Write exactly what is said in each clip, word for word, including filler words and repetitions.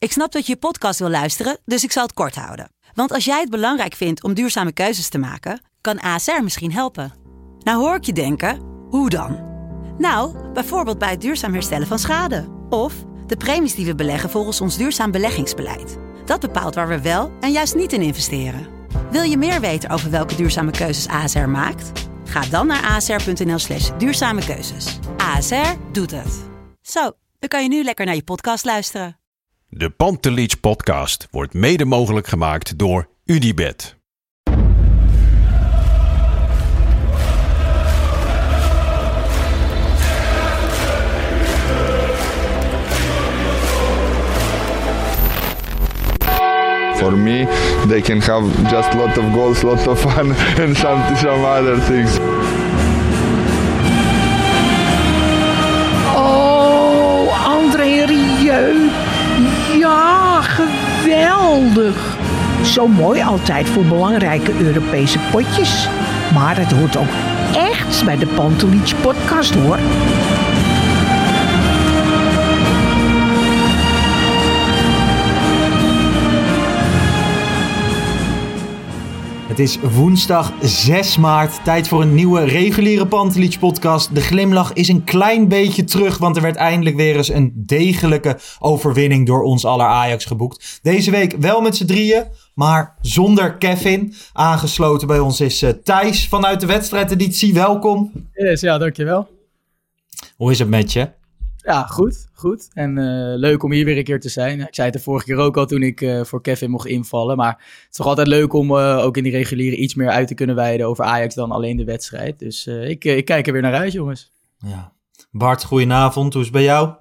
Ik snap dat je je podcast wil luisteren, dus ik zal het kort houden. Want als jij het belangrijk vindt om duurzame keuzes te maken, kan A S R misschien helpen. Nou hoor ik je denken, hoe dan? Nou, bijvoorbeeld bij het duurzaam herstellen van schade. Of de premies die we beleggen volgens ons duurzaam beleggingsbeleid. Dat bepaalt waar we wel en juist niet in investeren. Wil je meer weten over welke duurzame keuzes A S R maakt? Ga dan naar asr.nl slash duurzame keuzes. A S R doet het. Zo, dan kan je nu lekker naar je podcast luisteren. De Pantelich podcast wordt mede mogelijk gemaakt door UdiBet. For me, they can have just lot of goals, lot of fun and some, some other things. Oh, André Rieu. Ja, geweldig. Zo mooi altijd voor belangrijke Europese potjes. Maar het hoort ook echt bij de Pantelich podcast, hoor. Het is woensdag zes maart, tijd voor een nieuwe reguliere Pantelich podcast. De glimlach is een klein beetje terug, want er werd eindelijk weer eens een degelijke overwinning door ons aller Ajax geboekt. Deze week wel met z'n drieën, maar zonder Kevin. Aangesloten bij ons is uh, Thijs vanuit de wedstrijdeditie. Welkom. Yes, ja, dankjewel. Hoe is het met je? Ja, goed, goed. En uh, leuk om hier weer een keer te zijn. Ik zei het de vorige keer ook al toen ik uh, voor Kevin mocht invallen. Maar het is toch altijd leuk om uh, ook in die reguliere iets meer uit te kunnen wijden over Ajax dan alleen de wedstrijd. Dus uh, ik, uh, ik kijk er weer naar uit, jongens. Ja. Bart, goedenavond. Hoe is het bij jou?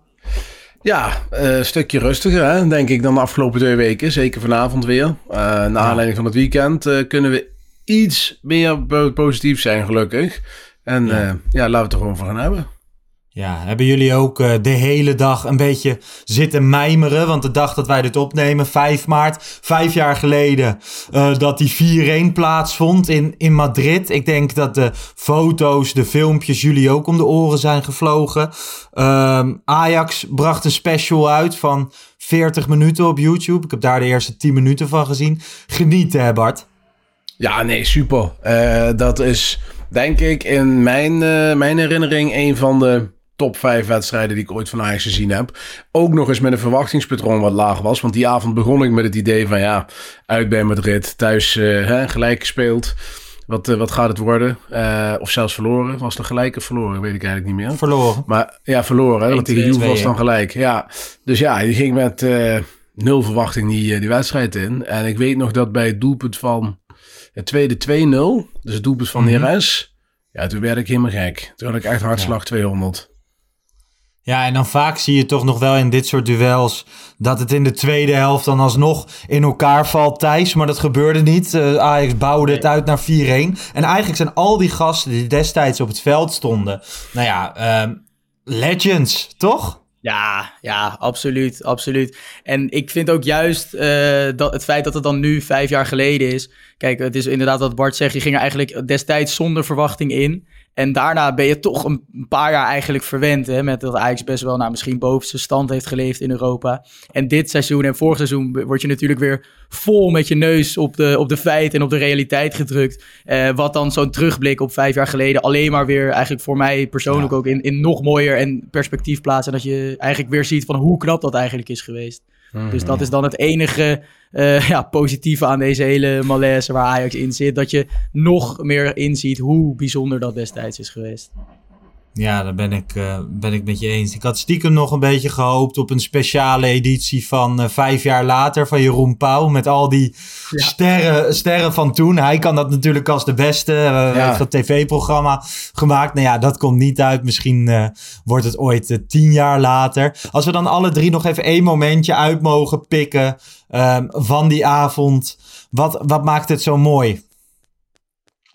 Ja, uh, een stukje rustiger, hè, denk ik, dan de afgelopen twee weken. Zeker vanavond weer. Uh, naar aanleiding van het weekend uh, kunnen we iets meer positief zijn, gelukkig. En ja, uh, ja laten we het er gewoon van gaan hebben. Ja, hebben jullie ook uh, de hele dag een beetje zitten mijmeren? Want de dag dat wij dit opnemen, vijf maart, vijf jaar geleden, uh, dat die vier-een plaatsvond in, in Madrid. Ik denk dat de foto's, de filmpjes jullie ook om de oren zijn gevlogen. Uh, Ajax bracht een special uit van veertig minuten op YouTube. Ik heb daar de eerste tien minuten van gezien. Genieten, hè Bart? Ja, nee, super. Uh, dat is, denk ik, in mijn, uh, mijn herinnering een van de top vijf wedstrijden die ik ooit van Ajax gezien heb. Ook nog eens met een verwachtingspatroon wat laag was. Want die avond begon ik met het idee van ja, uit bij Madrid, thuis uh, hè, gelijk gespeeld. Wat, uh, wat gaat het worden? Uh, of zelfs verloren. Was het gelijk of verloren? Weet ik eigenlijk niet meer. Verloren. Maar ja, verloren. Hè, want die Juve was dan gelijk. Ja. Dus ja, die ging met uh, nul verwachting die, uh, die wedstrijd in. En ik weet nog dat bij het doelpunt van het tweede twee nul, dus het doelpunt van mm-hmm. Neres, ja, toen werd ik helemaal gek. Toen had ik echt hartslag ja. tweehonderd. Ja, en dan vaak zie je toch nog wel in dit soort duels dat het in de tweede helft dan alsnog in elkaar valt, Thijs. Maar dat gebeurde niet. Uh, Ajax bouwde het uit naar vier-een. En eigenlijk zijn al die gasten die destijds op het veld stonden, nou ja, uh, legends, toch? Ja, ja, absoluut, absoluut. En ik vind ook juist uh, dat het feit dat het dan nu vijf jaar geleden is. Kijk, het is inderdaad wat Bart zegt. Je ging er eigenlijk destijds zonder verwachting in. En daarna ben je toch een paar jaar eigenlijk verwend. Hè, met dat Ajax best wel nou, misschien bovenste stand heeft geleefd in Europa. En dit seizoen en vorig seizoen word je natuurlijk weer vol met je neus op de, op de feiten en op de realiteit gedrukt. Uh, wat dan zo'n terugblik op vijf jaar geleden alleen maar weer eigenlijk voor mij persoonlijk ja. ook in, in nog mooier en perspectief plaatsen. Dat je eigenlijk weer ziet van hoe knap dat eigenlijk is geweest. Mm-hmm. Dus dat is dan het enige uh, ja, positieve aan deze hele malaise waar Ajax in zit. Dat je nog meer inziet hoe bijzonder dat destijds is geweest. Ja, daar ben ik, uh, ben ik met je eens. Ik had stiekem nog een beetje gehoopt op een speciale editie van uh, vijf jaar later van Jeroen Pauw. Met al die ja. sterren, sterren van toen. Hij kan dat natuurlijk als de beste. Uh, ja. heeft dat tv-programma gemaakt. Nou ja, dat komt niet uit. Misschien uh, wordt het ooit uh, tien jaar later. Als we dan alle drie nog even één momentje uit mogen pikken uh, van die avond. Wat, wat maakt het zo mooi?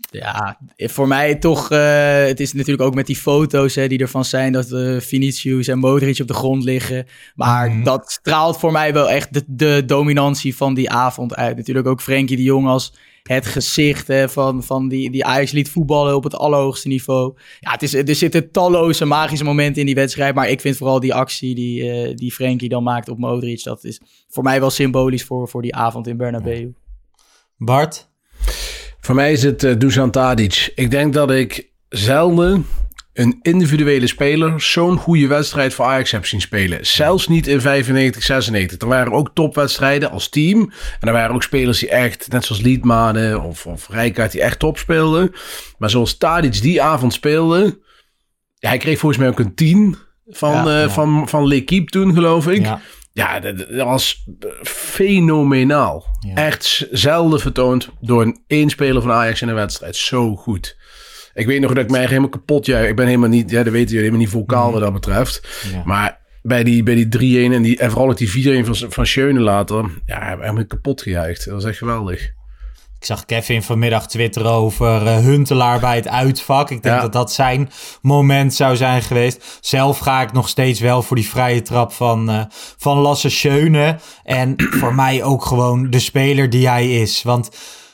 Ja, voor mij toch, uh, het is natuurlijk ook met die foto's hè, die ervan zijn dat uh, Vinicius en Modric op de grond liggen. Maar mm. dat straalt voor mij wel echt de, de dominantie van die avond uit. Natuurlijk ook Frenkie de Jong als het gezicht hè, van, van die, die Ajax liet voetballen op het allerhoogste niveau. Ja, het is, er zitten talloze magische momenten in die wedstrijd. Maar ik vind vooral die actie die, uh, die Frenkie dan maakt op Modric. Dat is voor mij wel symbolisch voor, voor die avond in Bernabeu. Bart? Voor mij is het uh, Dusan Tadic. Ik denk dat ik zelden een individuele speler zo'n goede wedstrijd voor Ajax heb zien spelen. Zelfs niet in vijfennegentig, zesennegentig. Er waren ook topwedstrijden als team. En er waren ook spelers die echt, net zoals Liedmanen of, of Rijkaard, die echt top speelden. Maar zoals Tadic die avond speelde, ja, hij kreeg volgens mij ook een tien van, ja, uh, ja. van, van L'Équipe toen, geloof ik. Ja. Ja, dat, dat was fenomenaal. Ja. Echt zelden vertoond door een één speler van Ajax in een wedstrijd. Zo goed. Ik weet nog dat ik mij helemaal kapot juich. Ik ben helemaal niet, ja, dat weten jullie, helemaal niet vocaal wat dat betreft. Ja. Maar bij die, bij die drie-een en, die, en vooral ook die vier-een van, van Schöne later, ja, helemaal kapot gejuicht. Dat was echt geweldig. Ik zag Kevin vanmiddag twitteren over uh, Huntelaar bij het uitvak. Ik denk ja. dat dat zijn moment zou zijn geweest. Zelf ga ik nog steeds wel voor die vrije trap van, uh, van Lasse Schöne. En voor mij ook gewoon de speler die hij is. Want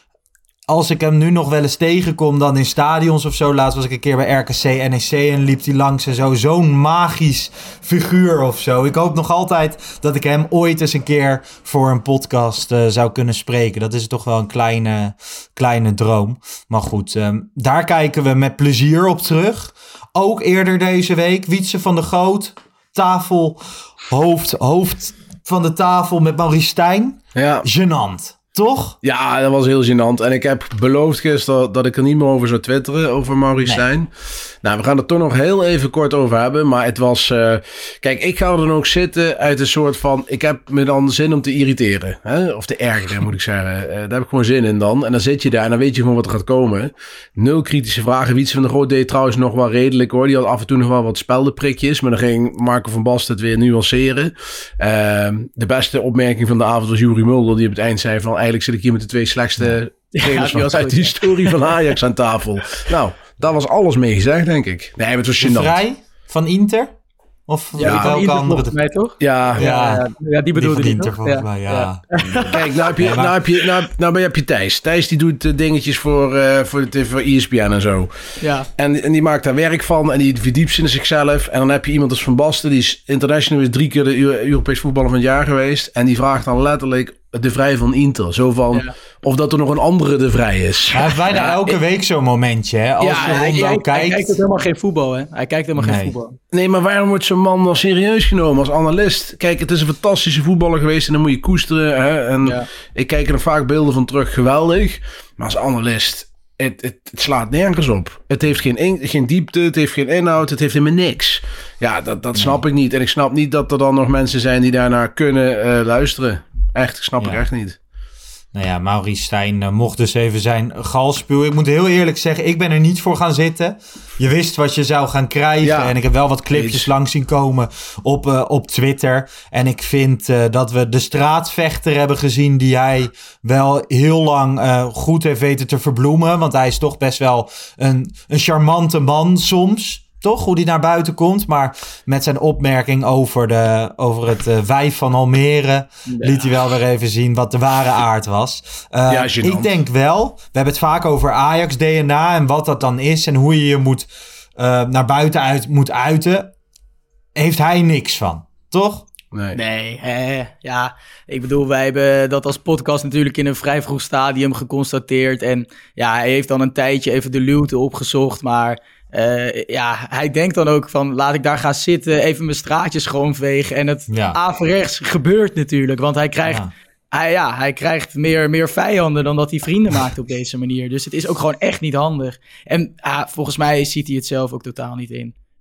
als ik hem nu nog wel eens tegenkom dan in stadions of zo. Laatst was ik een keer bij R K C N E C en liep hij langs en zo. Zo'n magisch figuur of zo. Ik hoop nog altijd dat ik hem ooit eens een keer voor een podcast uh, zou kunnen spreken. Dat is toch wel een kleine, kleine droom. Maar goed, um, daar kijken we met plezier op terug. Ook eerder deze week, Wietse van der Goot. Tafel, hoofd, hoofd van de tafel met Maurice Stijn. Ja. Gênant. Toch? Ja, dat was heel gênant. En ik heb beloofd gisteren dat ik er niet meer over zou twitteren, over Maurice Stijn. Nee. Nou, we gaan het toch nog heel even kort over hebben. Maar het was... Uh, kijk, ik ga er dan ook zitten uit een soort van... Ik heb me dan zin om te irriteren. Hè? Of te ergeren, moet ik zeggen. Uh, daar heb ik gewoon zin in dan. En dan zit je daar en dan weet je gewoon wat er gaat komen. Nul kritische vragen. Wietse van der Goot deed trouwens nog wel redelijk, hoor. Die had af en toe nog wel wat speldenprikjes. Maar dan ging Marco van Basten het weer nuanceren. Uh, de beste opmerking van de avond was Juri Mulder, die op het eind zei van... Eigenlijk zit ik hier met de twee slechtste trainers ja, uit de historie van Ajax aan tafel. Nou, daar was alles mee gezegd, denk ik. Nee, maar het was gênant. Vrij van Inter? Of ja, van Inter volgens mij, toch? Ja, ja, ja, ja die bedoelde die. Inter Inter, volgens ja. mij, ja. ja. Kijk, nou heb je, nou heb je, nou, nou ben je, heb je Thijs. Thijs die doet uh, dingetjes voor, uh, voor, de, voor E S P N en zo. Ja. En, en die maakt daar werk van en die verdiept in zichzelf. En dan heb je iemand als Van Basten, die is international, is drie keer de Europees voetballer van het jaar geweest. En die vraagt dan letterlijk de Vrij van Inter. Zo van, ja. Of dat er nog een andere de Vrij is. Hij heeft bijna ja, elke ik, week zo'n momentje, hè? Als ja, je hij, hij, hij, kijkt. Hij kijkt helemaal geen voetbal, hè? Hij kijkt helemaal nee. geen voetbal. Nee, maar waarom wordt zo'n man dan serieus genomen als analist? Kijk, het is een fantastische voetballer geweest en dan moet je koesteren. Hè? En ja. ik kijk er vaak beelden van terug, geweldig. Maar als analist, het, het, het slaat nergens op. Het heeft geen, in, geen diepte, het heeft geen inhoud, het heeft helemaal niks. Ja, dat, dat snap nee. ik niet. En ik snap niet dat er dan nog mensen zijn die daarnaar kunnen uh, luisteren. Echt, ik snap ja. ik echt niet. Nou ja, Maurice Stijn uh, mocht dus even zijn gal spuwen. Ik moet heel eerlijk zeggen, ik ben er niet voor gaan zitten. Je wist wat je zou gaan krijgen. Ja. En ik heb wel wat clipjes Eens. langs zien komen op, uh, op Twitter. En ik vind uh, dat we de straatvechter hebben gezien die hij wel heel lang uh, goed heeft weten te verbloemen. Want hij is toch best wel een, een charmante man soms. Toch, hoe die naar buiten komt. Maar met zijn opmerking over, de, over het uh, wijf van Almere... Ja. liet hij wel weer even zien wat de ware aard was. Uh, ja, ik denk wel, we hebben het vaak over Ajax D N A... en wat dat dan is en hoe je je moet, uh, naar buiten uit moet uiten. Heeft hij niks van, toch? Nee, nee eh, ja, ik bedoel, wij hebben dat als podcast natuurlijk in een vrij vroeg stadium geconstateerd. En ja, hij heeft dan een tijdje even de luwte opgezocht, maar... Uh, ja, hij denkt dan ook van, laat ik daar gaan zitten, even mijn straatjes schoonvegen. En het ja. averechts gebeurt natuurlijk, want hij krijgt, ja. Hij, ja, hij krijgt meer, meer vijanden dan dat hij vrienden maakt op deze manier. Dus het is ook gewoon echt niet handig. En uh, volgens mij ziet hij het zelf ook totaal niet in.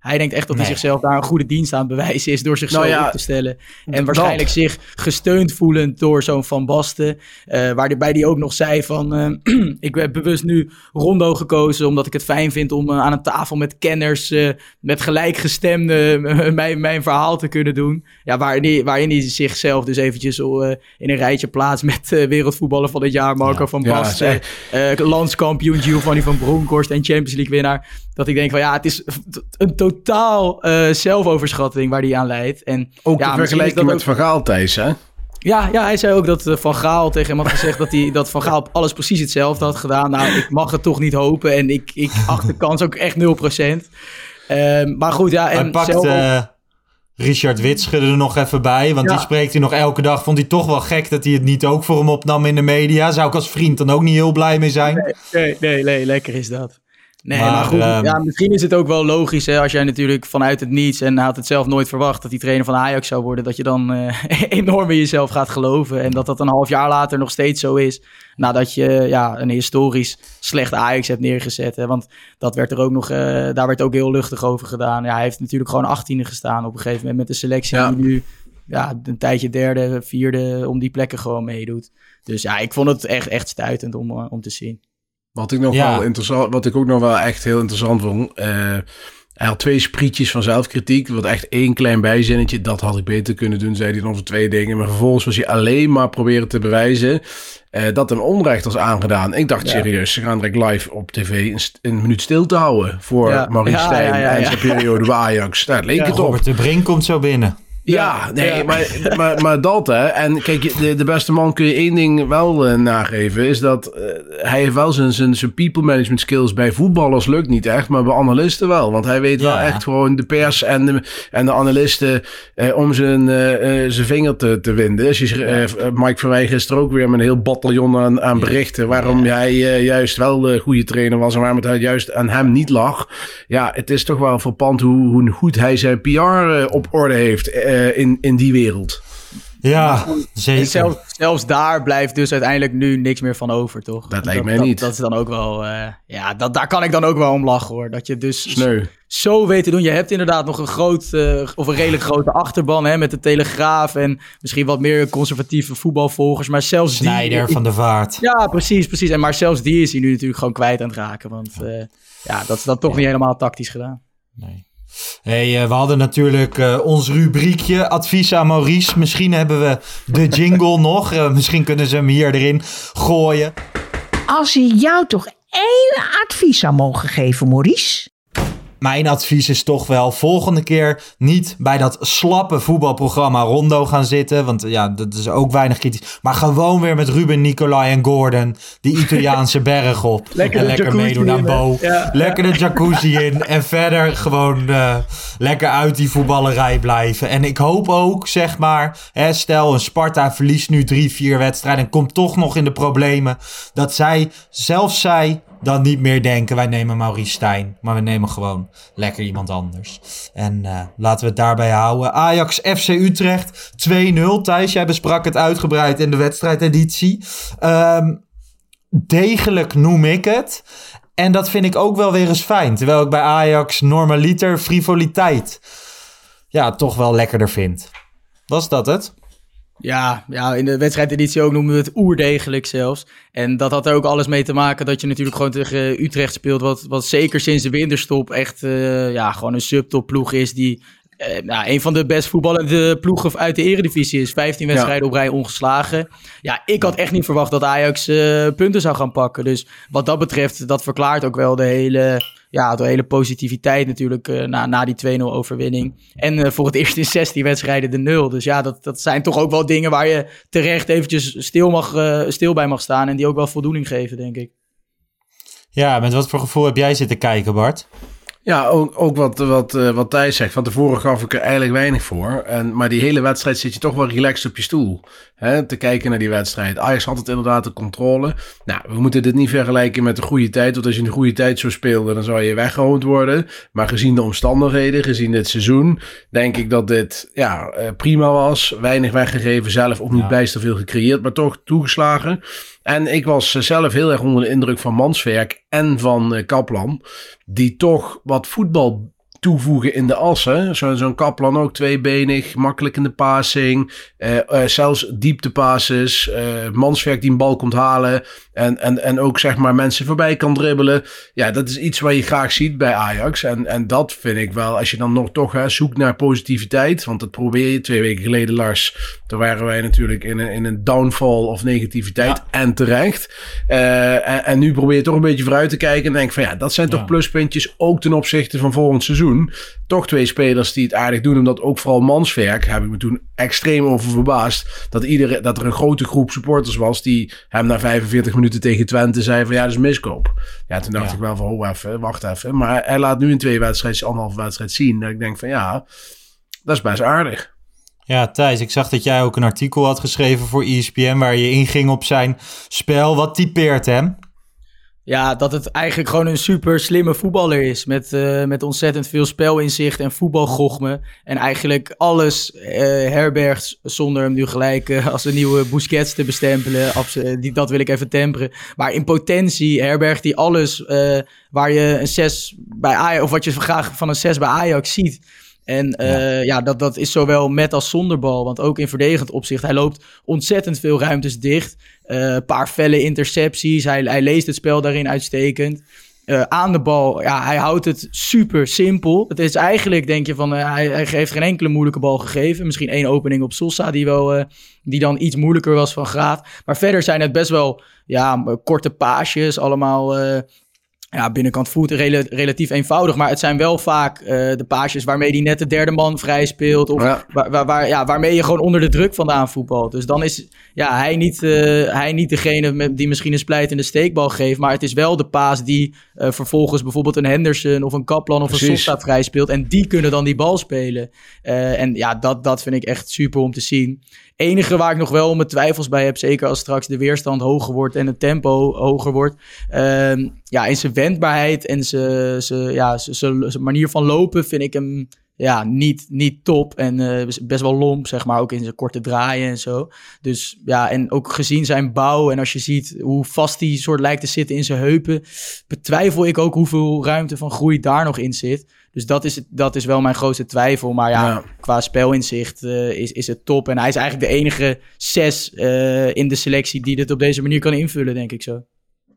Hij denkt echt dat Nee. hij zichzelf daar een goede dienst aan het bewijzen is door zich Nou zo ja, op te stellen. En dat. waarschijnlijk zich gesteund voelend door zo'n Van Basten. Uh, waarbij hij ook nog zei van... Uh, ik heb bewust nu Rondo gekozen omdat ik het fijn vind om uh, aan een tafel met kenners... Uh, met gelijkgestemden uh, mijn, mijn verhaal te kunnen doen. Ja, waarin hij, waarin hij zichzelf dus eventjes uh, in een rijtje plaatst met uh, wereldvoetballer van het jaar Marco Ja. van Ja, Basten. Uh, landskampioen Giovanni van Bronckhorst en Champions League winnaar. Dat ik denk van ja, het is een totaal uh, zelfoverschatting waar die aan leidt. En, Ook ja, in misschien is vergelijking dat met ook- Van Gaal, Thijs, hè? Ja, ja, hij zei ook dat uh, Van Gaal tegen hem had gezegd dat, hij, dat Van Gaal op alles precies hetzelfde had gedaan. Nou, ik mag het toch niet hopen en ik, ik acht de kans ook echt nul procent. Uh, maar goed, ja. En Hij pakt zelf ook- uh, Richard Witschede er nog even bij. Want Ja. die spreekt hij nog elke dag. Vond hij toch wel gek dat hij het niet ook voor hem opnam in de media. Zou ik als vriend dan ook niet heel blij mee zijn. Nee, nee, nee, nee, lekker is dat. Nee, Maar, maar, goed, um, ja, misschien is het ook wel logisch hè, als jij natuurlijk vanuit het niets... en hij had het zelf nooit verwacht dat hij trainer van Ajax zou worden... dat je dan uh, enorm in jezelf gaat geloven. En dat dat een half jaar later nog steeds zo is... nadat je ja, een historisch slecht Ajax hebt neergezet. Hè, want dat werd er ook nog, uh, daar werd ook heel luchtig over gedaan. Ja, hij heeft natuurlijk gewoon achttiende gestaan op een gegeven moment... met de selectie Ja. die nu ja, een tijdje derde, vierde... om die plekken gewoon meedoet. Dus ja, ik vond het echt, echt stuitend om, uh, om te zien. Wat ik nog Ja. wel interessant, wat ik ook nog wel echt heel interessant vond. Uh, hij had twee sprietjes van zelfkritiek. Wat echt één klein bijzinnetje. Dat had ik beter kunnen doen, zei hij dan voor twee dingen. Maar vervolgens was hij alleen maar proberen te bewijzen uh, dat hem onrecht was aangedaan. Ik dacht Ja. serieus, ze gaan direct live op tv een, st- een minuut stilte houden voor Ja. Maurice Ja, Stijn ja, ja, en ja. zijn periode bij Ajax. Nou, het leek Ja. het op. Robert de Brink komt zo binnen. Ja, nee, Ja. Maar, maar, maar dat hè. En kijk, de, de beste man kun je één ding wel uh, nageven. Is dat uh, hij heeft wel zijn, zijn, zijn people management skills bij voetballers lukt niet echt. Maar bij analisten wel. Want hij weet wel Ja. echt gewoon de pers en de, en de analisten uh, om zijn, uh, uh, zijn vinger te, te winden. Dus je, uh, Mike Verwij gisteren ook weer met een heel bataljon aan, aan berichten. Waarom ja. hij uh, juist wel de goede trainer was. En waarom het juist aan hem niet lag. Ja, het is toch wel verpand hoe, hoe goed hij zijn P R uh, op orde heeft. Uh, In, in die wereld. Ja, En zeker. zelfs, zelfs daar blijft dus uiteindelijk nu niks meer van over, toch? Dat lijkt mij dat, niet. Dat is dan ook wel... Uh, ja, dat, daar kan ik dan ook wel om lachen, hoor. Dat je dus Sneu. zo weet te doen. Je hebt inderdaad nog een groot... Uh, of een redelijk grote achterban, hè, met de Telegraaf... en misschien wat meer conservatieve voetbalvolgers. Maar zelfs die... Snijder van de Vaart. Ja, precies, precies. En maar zelfs die is hij nu natuurlijk gewoon kwijt aan het raken. Want uh, ja, dat is dan toch Ja. niet helemaal tactisch gedaan. Nee. Hey, uh, we hadden natuurlijk uh, ons rubriekje advies aan Maurice. Misschien hebben we de jingle nog. Uh, misschien kunnen ze hem hier erin gooien. Als hij jou toch één advies zou mogen geven, Maurice? Mijn advies is toch wel volgende keer niet bij dat slappe voetbalprogramma Rondo gaan zitten. Want ja, dat is ook weinig kritisch. Maar gewoon weer met Ruben, Nicolai en Gordon die Italiaanse berg op. Lekker en de lekker jacuzzi meedoen aan in, hè? Bo. Ja. Lekker de jacuzzi in. En verder gewoon uh, lekker uit die voetballerij blijven. En ik hoop ook, zeg maar, hè, stel een Sparta verliest nu drie, vier wedstrijden en komt toch nog in de problemen. Dat zij, zelfs zij... dan niet meer denken, wij nemen Maurice Stijn. Maar we nemen gewoon lekker iemand anders. En uh, laten we het daarbij houden. Ajax F C Utrecht twee nul. Thijs, jij besprak het uitgebreid in de wedstrijdeditie. Um, degelijk noem ik het. En dat vind ik ook wel weer eens fijn. Terwijl ik bij Ajax normaliter frivoliteit ja, toch wel lekkerder vind. Was dat het? Ja, ja, in de wedstrijdeditie ook noemen we het oerdegelijk zelfs. En dat had er ook alles mee te maken dat je natuurlijk gewoon tegen Utrecht speelt. Wat, wat zeker sinds de winterstop echt uh, ja, gewoon een subtopploeg is die... Uh, nou, een van de best voetballende ploegen uit de eredivisie is. vijftien wedstrijden ja. op rij ongeslagen. Ja, ik had echt niet verwacht dat Ajax uh, punten zou gaan pakken. Dus wat dat betreft, dat verklaart ook wel de hele, ja, de hele positiviteit natuurlijk uh, na, na die twee nul overwinning. En uh, voor het eerst in zestien wedstrijden de nul. Dus ja, dat, dat zijn toch ook wel dingen waar je terecht eventjes stil, mag, uh, stil bij mag staan. En die ook wel voldoening geven, denk ik. Ja, met wat voor gevoel heb jij zitten kijken, Bart? Ja, ook, ook wat, wat, uh, wat Thijs zegt. Van tevoren gaf ik er eigenlijk weinig voor. En, maar die hele wedstrijd zit je toch wel relaxed op je stoel. Hè, te kijken naar die wedstrijd. Ajax had het inderdaad de controle. Nou, we moeten dit niet vergelijken met de goede tijd. Want als je in de goede tijd zou spelen, dan zou je weggehoond worden. Maar gezien de omstandigheden, gezien dit seizoen, denk ik dat dit ja, uh, prima was. Weinig weggegeven, zelf ook niet ja. bijster veel gecreëerd, maar toch toegeslagen. En ik was zelf heel erg onder de indruk van Manswerk en van uh, Kaplan. Die toch wat voetbal toevoegen in de assen. Zo, zo'n Kaplan ook tweebenig, makkelijk in de passing. Uh, uh, zelfs dieptepasses. Uh, Manswerk die een bal komt halen. En, en, en ook zeg maar mensen voorbij kan dribbelen. Ja, dat is iets wat je graag ziet bij Ajax. En, en dat vind ik wel, als je dan nog toch hè, zoekt naar positiviteit. Want dat probeer je twee weken geleden, Lars. Toen waren wij natuurlijk in een, in een downfall of negativiteit. Ja. En terecht. Uh, en, en nu probeer je toch een beetje vooruit te kijken. En denk van ja, dat zijn toch ja. pluspuntjes. Ook ten opzichte van volgend seizoen. Toch twee spelers die het aardig doen. Omdat ook vooral Manswerk, heb ik me toen extreem over verbaasd. Dat, iedereen, dat er een grote groep supporters was die hem na vijfenveertig minuten tegen Twente zei van ja, dat is miskoop. Ja, toen dacht ja. ik wel van oh even, wacht even. Maar hij laat nu in twee wedstrijden, anderhalve wedstrijd zien. Dat ik denk van ja, dat is best aardig. Ja, Thijs, ik zag dat jij ook een artikel had geschreven voor E S P N waar je inging op zijn spel. Wat typeert hem? Ja, dat het eigenlijk gewoon een super slimme voetballer is. Met, uh, met ontzettend veel spelinzicht en voetbalgochme. En eigenlijk alles uh, herbergt zonder hem nu gelijk uh, als een nieuwe Busquets te bestempelen. Abs- die, dat wil ik even temperen. Maar in potentie herbergt hij alles uh, waar je een zes bij Ajax, of wat je graag van een zes bij Ajax ziet. En uh, ja, ja dat, dat is zowel met als zonder bal. Want ook in verdedigend opzicht. Hij loopt ontzettend veel ruimtes dicht. Een uh, paar felle intercepties. Hij, hij leest het spel daarin uitstekend. Uh, aan de bal, ja, hij houdt het super simpel. Het is eigenlijk, denk je, van uh, hij, hij heeft geen enkele moeilijke bal gegeven. Misschien één opening op Sosa, die, wel, uh, die dan iets moeilijker was van graad. Maar verder zijn het best wel ja, korte paasjes. Allemaal... Uh, Ja, binnenkant voet rel- relatief eenvoudig. Maar het zijn wel vaak uh, de paasjes waarmee hij net de derde man vrij speelt. Of ja. Waar, waar, waar, ja, waarmee je gewoon onder de druk vandaan voetbalt. Dus dan is ja, hij, niet, uh, hij niet degene met, die misschien een splijtende steekbal geeft. Maar het is wel de paas die uh, vervolgens bijvoorbeeld een Henderson of een Kaplan of Precies. een Sosa vrij speelt. En die kunnen dan die bal spelen. Uh, en ja, dat, dat vind ik echt super om te zien. Enige waar ik nog wel mijn twijfels bij heb, zeker als straks de weerstand hoger wordt en het tempo hoger wordt. Uh, ja, in zijn wendbaarheid en zijn, zijn, ja, zijn, zijn manier van lopen vind ik hem ja, niet, niet top. En uh, best wel lomp, zeg maar, ook in zijn korte draaien en zo. Dus ja, en ook gezien zijn bouw en als je ziet hoe vast hij soort lijkt te zitten in zijn heupen, betwijfel ik ook hoeveel ruimte van groei daar nog in zit. Dus dat is, dat is wel mijn grootste twijfel. Maar ja, ja. qua spelinzicht uh, is, is het top. En hij is eigenlijk de enige zes uh, in de selectie die dit op deze manier kan invullen, denk ik zo.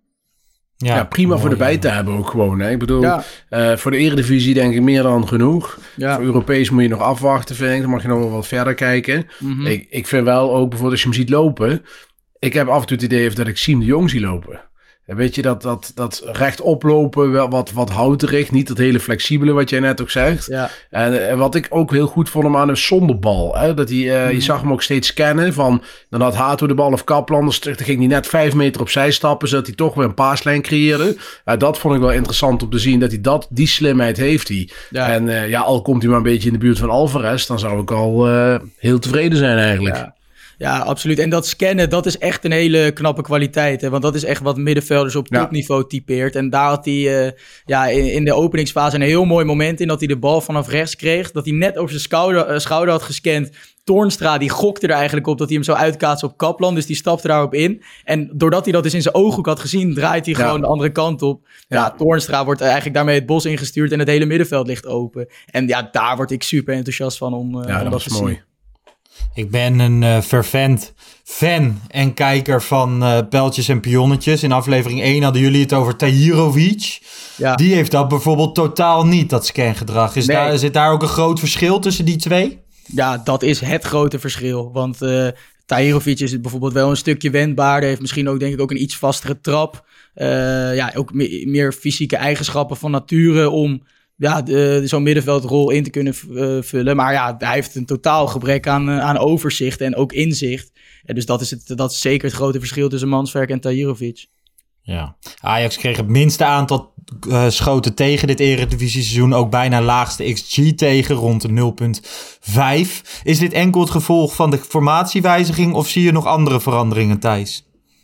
Ja, ja prima mooi, voor de bij te hebben ook gewoon. Hè? Ik bedoel, ja. uh, voor de Eredivisie denk ik meer dan genoeg. Ja. Voor Europees moet je nog afwachten, vind ik. Dan mag je nog wel wat verder kijken. Mm-hmm. Ik, ik vind wel ook bijvoorbeeld als je hem ziet lopen. Ik heb af en toe het idee dat ik Siem de Jong zie lopen. Weet je, dat, dat, dat rechtop lopen, wel wat, wat houterig. Niet dat hele flexibele wat jij net ook zegt. Ja. En, en wat ik ook heel goed vond hem aan een zonder bal. Hè? Dat hij, uh, mm. Je zag hem ook steeds scannen. Van, dan had Hato de bal of Kaplan. Dan ging hij net vijf meter opzij stappen. Zodat hij toch weer een paaslijn creëerde. Uh, dat vond ik wel interessant om te zien. Dat hij dat, die slimheid heeft hij. Ja. En uh, ja, al komt hij maar een beetje in de buurt van Alvarez. Dan zou ik al uh, heel tevreden zijn eigenlijk. Ja. Ja, absoluut. En dat scannen, dat is echt een hele knappe kwaliteit. Hè? Want dat is echt wat middenvelders op topniveau ja. typeert. En daar had hij uh, ja, in, in de openingsfase een heel mooi moment in dat hij de bal vanaf rechts kreeg. Dat hij net over zijn schouder, uh, schouder had gescand. Toornstra, die gokte er eigenlijk op dat hij hem zou uitkaatsen op Kaplan. Dus die stapte daarop in. En doordat hij dat dus in zijn ooghoek had gezien, draait hij ja. gewoon de andere kant op. Ja, ja, Toornstra wordt eigenlijk daarmee het bos ingestuurd en het hele middenveld ligt open. En ja, daar word ik super enthousiast van om, uh, ja, om dat, dat is te mooi. zien. Ik ben een uh, fervent fan en kijker van uh, Pijltjes en Pionnetjes. In aflevering één hadden jullie het over Tahirovic. Ja. Die heeft dat bijvoorbeeld totaal niet, dat scangedrag. Is nee. daar, zit daar ook een groot verschil tussen die twee? Ja, dat is het grote verschil. Want uh, Tahirovic is bijvoorbeeld wel een stukje wendbaarder. Heeft misschien ook, denk ik, ook een iets vastere trap. Uh, ja, ook me- meer fysieke eigenschappen van nature om ja, de, zo'n middenveldrol in te kunnen uh, vullen. Maar ja, hij heeft een totaal gebrek aan, uh, aan overzicht en ook inzicht. En dus dat is, het, dat is zeker het grote verschil tussen Manswerk en Tahirovic. Ja, Ajax kreeg het minste aantal uh, schoten tegen dit Eredivisie-seizoen. Ook bijna laagste X G tegen, rond de nul komma vijf. Is dit enkel het gevolg van de formatiewijziging of zie je nog andere veranderingen, Thijs?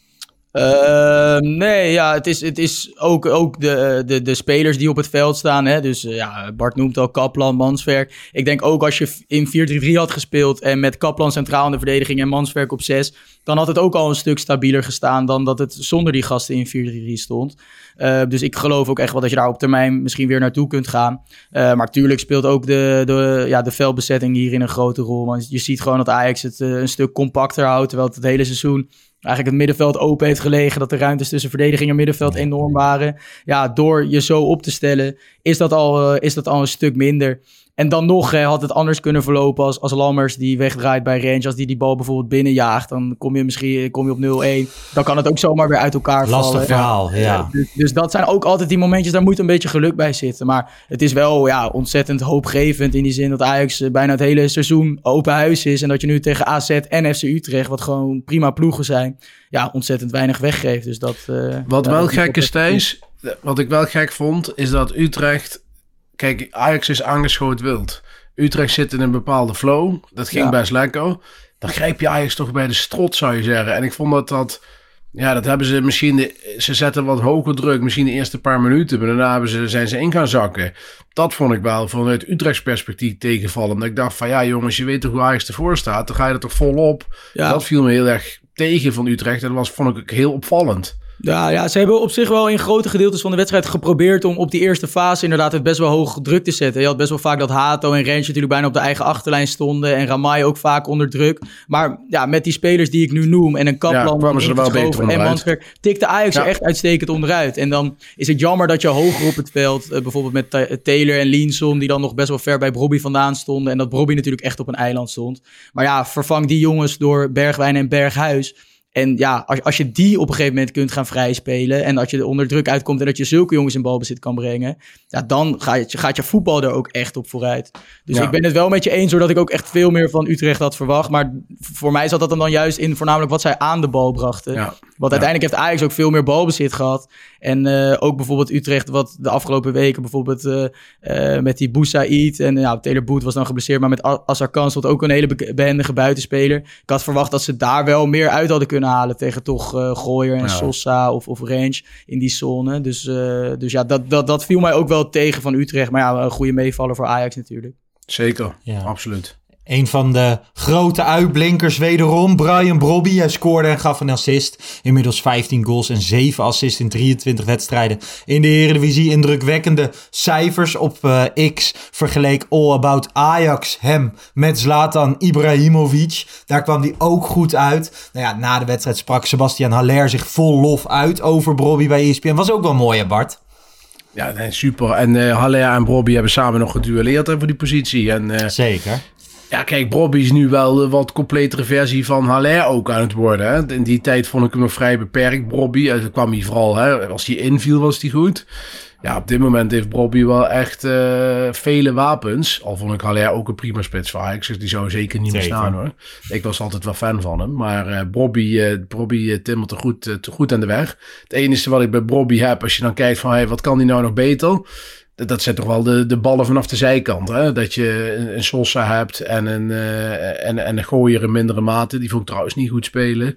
Uh, nee, ja, het is, het is ook, ook de, de, de spelers die op het veld staan. Hè? Dus uh, ja, Bart noemt al Kaplan, Mansverk. Ik denk ook als je in vier drie drie had gespeeld en met Kaplan centraal in de verdediging en Mansverk op zes, dan had het ook al een stuk stabieler gestaan dan dat het zonder die gasten in vier drie drie stond. Uh, dus ik geloof ook echt wel dat je daar op termijn misschien weer naartoe kunt gaan. Uh, maar tuurlijk speelt ook de, de, ja, de veldbezetting hierin een grote rol. Want je ziet gewoon dat Ajax het uh, een stuk compacter houdt, terwijl het het hele seizoen eigenlijk het middenveld open heeft gelegen, dat de ruimtes tussen verdediging en middenveld enorm waren. Ja, door je zo op te stellen, is dat al, uh, is dat al een stuk minder. En dan nog hè, had het anders kunnen verlopen als, als Lammers die wegdraait bij Range. Als die die bal bijvoorbeeld binnenjaagt, dan kom je misschien kom je op nul een. Dan kan het ook zomaar weer uit elkaar vallen. Lastig verhaal, ja. ja. Dus, dus dat zijn ook altijd die momentjes, daar moet een beetje geluk bij zitten. Maar het is wel ja, ontzettend hoopgevend in die zin dat Ajax bijna het hele seizoen open huis is. En dat je nu tegen A Z en F C Utrecht, wat gewoon prima ploegen zijn, ja, ontzettend weinig weggeeft. Dus dat, uh, wat ja, wel dat gek is, Thijs, wat ik wel gek vond, is dat Utrecht... Kijk, Ajax is aangeschoten wild. Utrecht zit in een bepaalde flow. Dat ging ja. best lekker. Dan grijp je Ajax toch bij de strot, zou je zeggen. En ik vond dat dat... Ja, dat hebben ze misschien... De, ze zetten wat hoger druk, misschien de eerste paar minuten. Maar daarna hebben ze, zijn ze in gaan zakken. Dat vond ik wel vanuit Utrechts perspectief tegenvallen. Dat ik dacht van, ja jongens, je weet toch hoe Ajax ervoor staat? Dan ga je er toch volop. Ja. Dat viel me heel erg tegen van Utrecht. En dat was, vond ik heel opvallend. Ja, ja, ze hebben op zich wel in grote gedeeltes van de wedstrijd geprobeerd om op die eerste fase inderdaad het best wel hoog druk te zetten. Je had best wel vaak dat Hato en Rens natuurlijk bijna op de eigen achterlijn stonden en Ramai ook vaak onder druk. Maar ja, met die spelers die ik nu noem en een Kaplan ja, ze er wel beter en Mansverk, tikte Ajax ja. er echt uitstekend onderuit. En dan is het jammer dat je hoger op het veld, uh, bijvoorbeeld met uh, Taylor en Linson, die dan nog best wel ver bij Brobby vandaan stonden en dat Brobby natuurlijk echt op een eiland stond. Maar ja, vervang die jongens door Bergwijn en Berghuis. En ja, als, als je die op een gegeven moment kunt gaan vrijspelen en dat je er onder druk uitkomt en dat je zulke jongens in balbezit kan brengen, ja, dan gaat je, gaat je voetbal er ook echt op vooruit. Dus ja. ik ben het wel met je eens, doordat ik ook echt veel meer van Utrecht had verwacht. Maar voor mij zat dat dan juist in voornamelijk wat zij aan de bal brachten. Ja. Want uiteindelijk ja. heeft Ajax ook veel meer balbezit gehad. En uh, ook bijvoorbeeld Utrecht, wat de afgelopen weken bijvoorbeeld uh, uh, met die Boussaïd en ja, Taylor Boet was dan geblesseerd, maar met Azarkan stond ook een hele be- behendige buitenspeler. Ik had verwacht dat ze daar wel meer uit hadden kunnen halen tegen toch uh, Gooyer en ja. Sosa of, of Range in die zone. Dus, uh, dus ja, dat, dat, dat viel mij ook wel tegen van Utrecht. Maar ja, een goede meevaller voor Ajax natuurlijk. Zeker, ja. Absoluut. Een van de grote uitblinkers wederom, Brian Brobby. Hij scoorde en gaf een assist. Inmiddels vijftien goals en zeven assists in drieëntwintig wedstrijden in de Eredivisie. Indrukwekkende cijfers op uh, X. Vergeleek All About Ajax hem met Zlatan Ibrahimovic. Daar kwam hij ook goed uit. Nou ja, na de wedstrijd sprak Sebastian Haller zich vol lof uit over Brobby bij E S P N. Was ook wel mooi, hè Bart? Ja, nee, super. En uh, Haller en Brobby hebben samen nog geduelleerd hè, voor die positie. En, uh, Zeker. Ja, kijk, Brobby is nu wel een wat completere versie van Haller ook aan het worden. Hè? In die tijd vond ik hem nog vrij beperkt, Brobby. En dan kwam hij vooral, hè, als hij inviel was hij goed. Ja, op dit moment heeft Brobby wel echt uh, vele wapens. Al vond ik Haller ook een prima spits voor Ajax. Dus die zou zeker niet meer staan hoor. Ik was altijd wel fan van hem. Maar uh, Brobby, uh, Brobby uh, timmert er goed, uh, goed aan de weg. Het enige wat ik bij Brobby heb, als je dan kijkt van hey, wat kan hij nou nog beter? Dat zijn toch wel de, de ballen vanaf de zijkant. Hè? Dat je een, een Sosa hebt en een, uh, en, en een Gooier in mindere mate. Die vond ik trouwens niet goed spelen.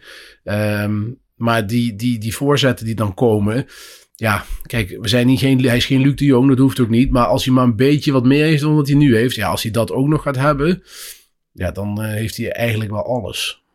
Um, maar die, die, die voorzetten die dan komen. Ja, kijk, we zijn niet geen, hij is geen Luc de Jong. Dat hoeft ook niet. Maar als hij maar een beetje wat meer heeft dan wat hij nu heeft. Ja, als hij dat ook nog gaat hebben. Ja, dan uh, heeft hij eigenlijk wel alles.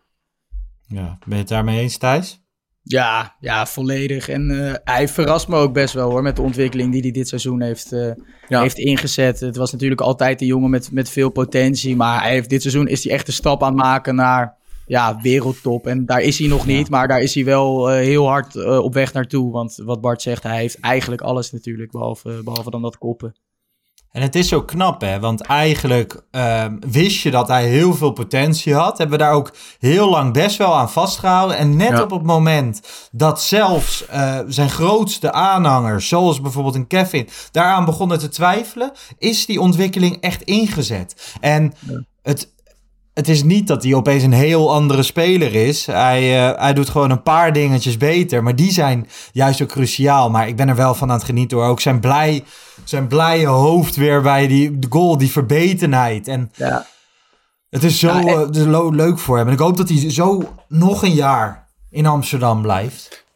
Ja, ben je het daarmee eens, Thijs? Ja, ja, volledig. En uh, hij verrast me ook best wel hoor, met de ontwikkeling die hij dit seizoen heeft, uh, ja. heeft ingezet. Het was natuurlijk altijd een jongen met, met veel potentie, maar hij heeft, dit seizoen is hij echt een stap aan het maken naar ja, wereldtop. En daar is hij nog niet, ja. maar daar is hij wel uh, heel hard uh, op weg naartoe. Want wat Bart zegt, hij heeft eigenlijk alles natuurlijk, behalve, behalve dan dat koppen. En het is zo knap, hè? Want eigenlijk uh, wist je dat hij heel veel potentie had. Hebben we daar ook heel lang best wel aan vastgehouden. En net ja. op het moment dat zelfs uh, zijn grootste aanhangers, zoals bijvoorbeeld een Kevin, daaraan begonnen te twijfelen, is die ontwikkeling echt ingezet. En ja. het... Het is niet dat hij opeens een heel andere speler is. Hij, uh, hij doet gewoon een paar dingetjes beter. Maar die zijn juist ook cruciaal. Maar ik ben er wel van aan het genieten hoor. Ook zijn, blij, zijn blije hoofd weer bij die goal. Die verbetenheid. En ja. het is zo ja, en... uh, leuk voor hem. En ik hoop dat hij zo nog een jaar in Amsterdam blijft.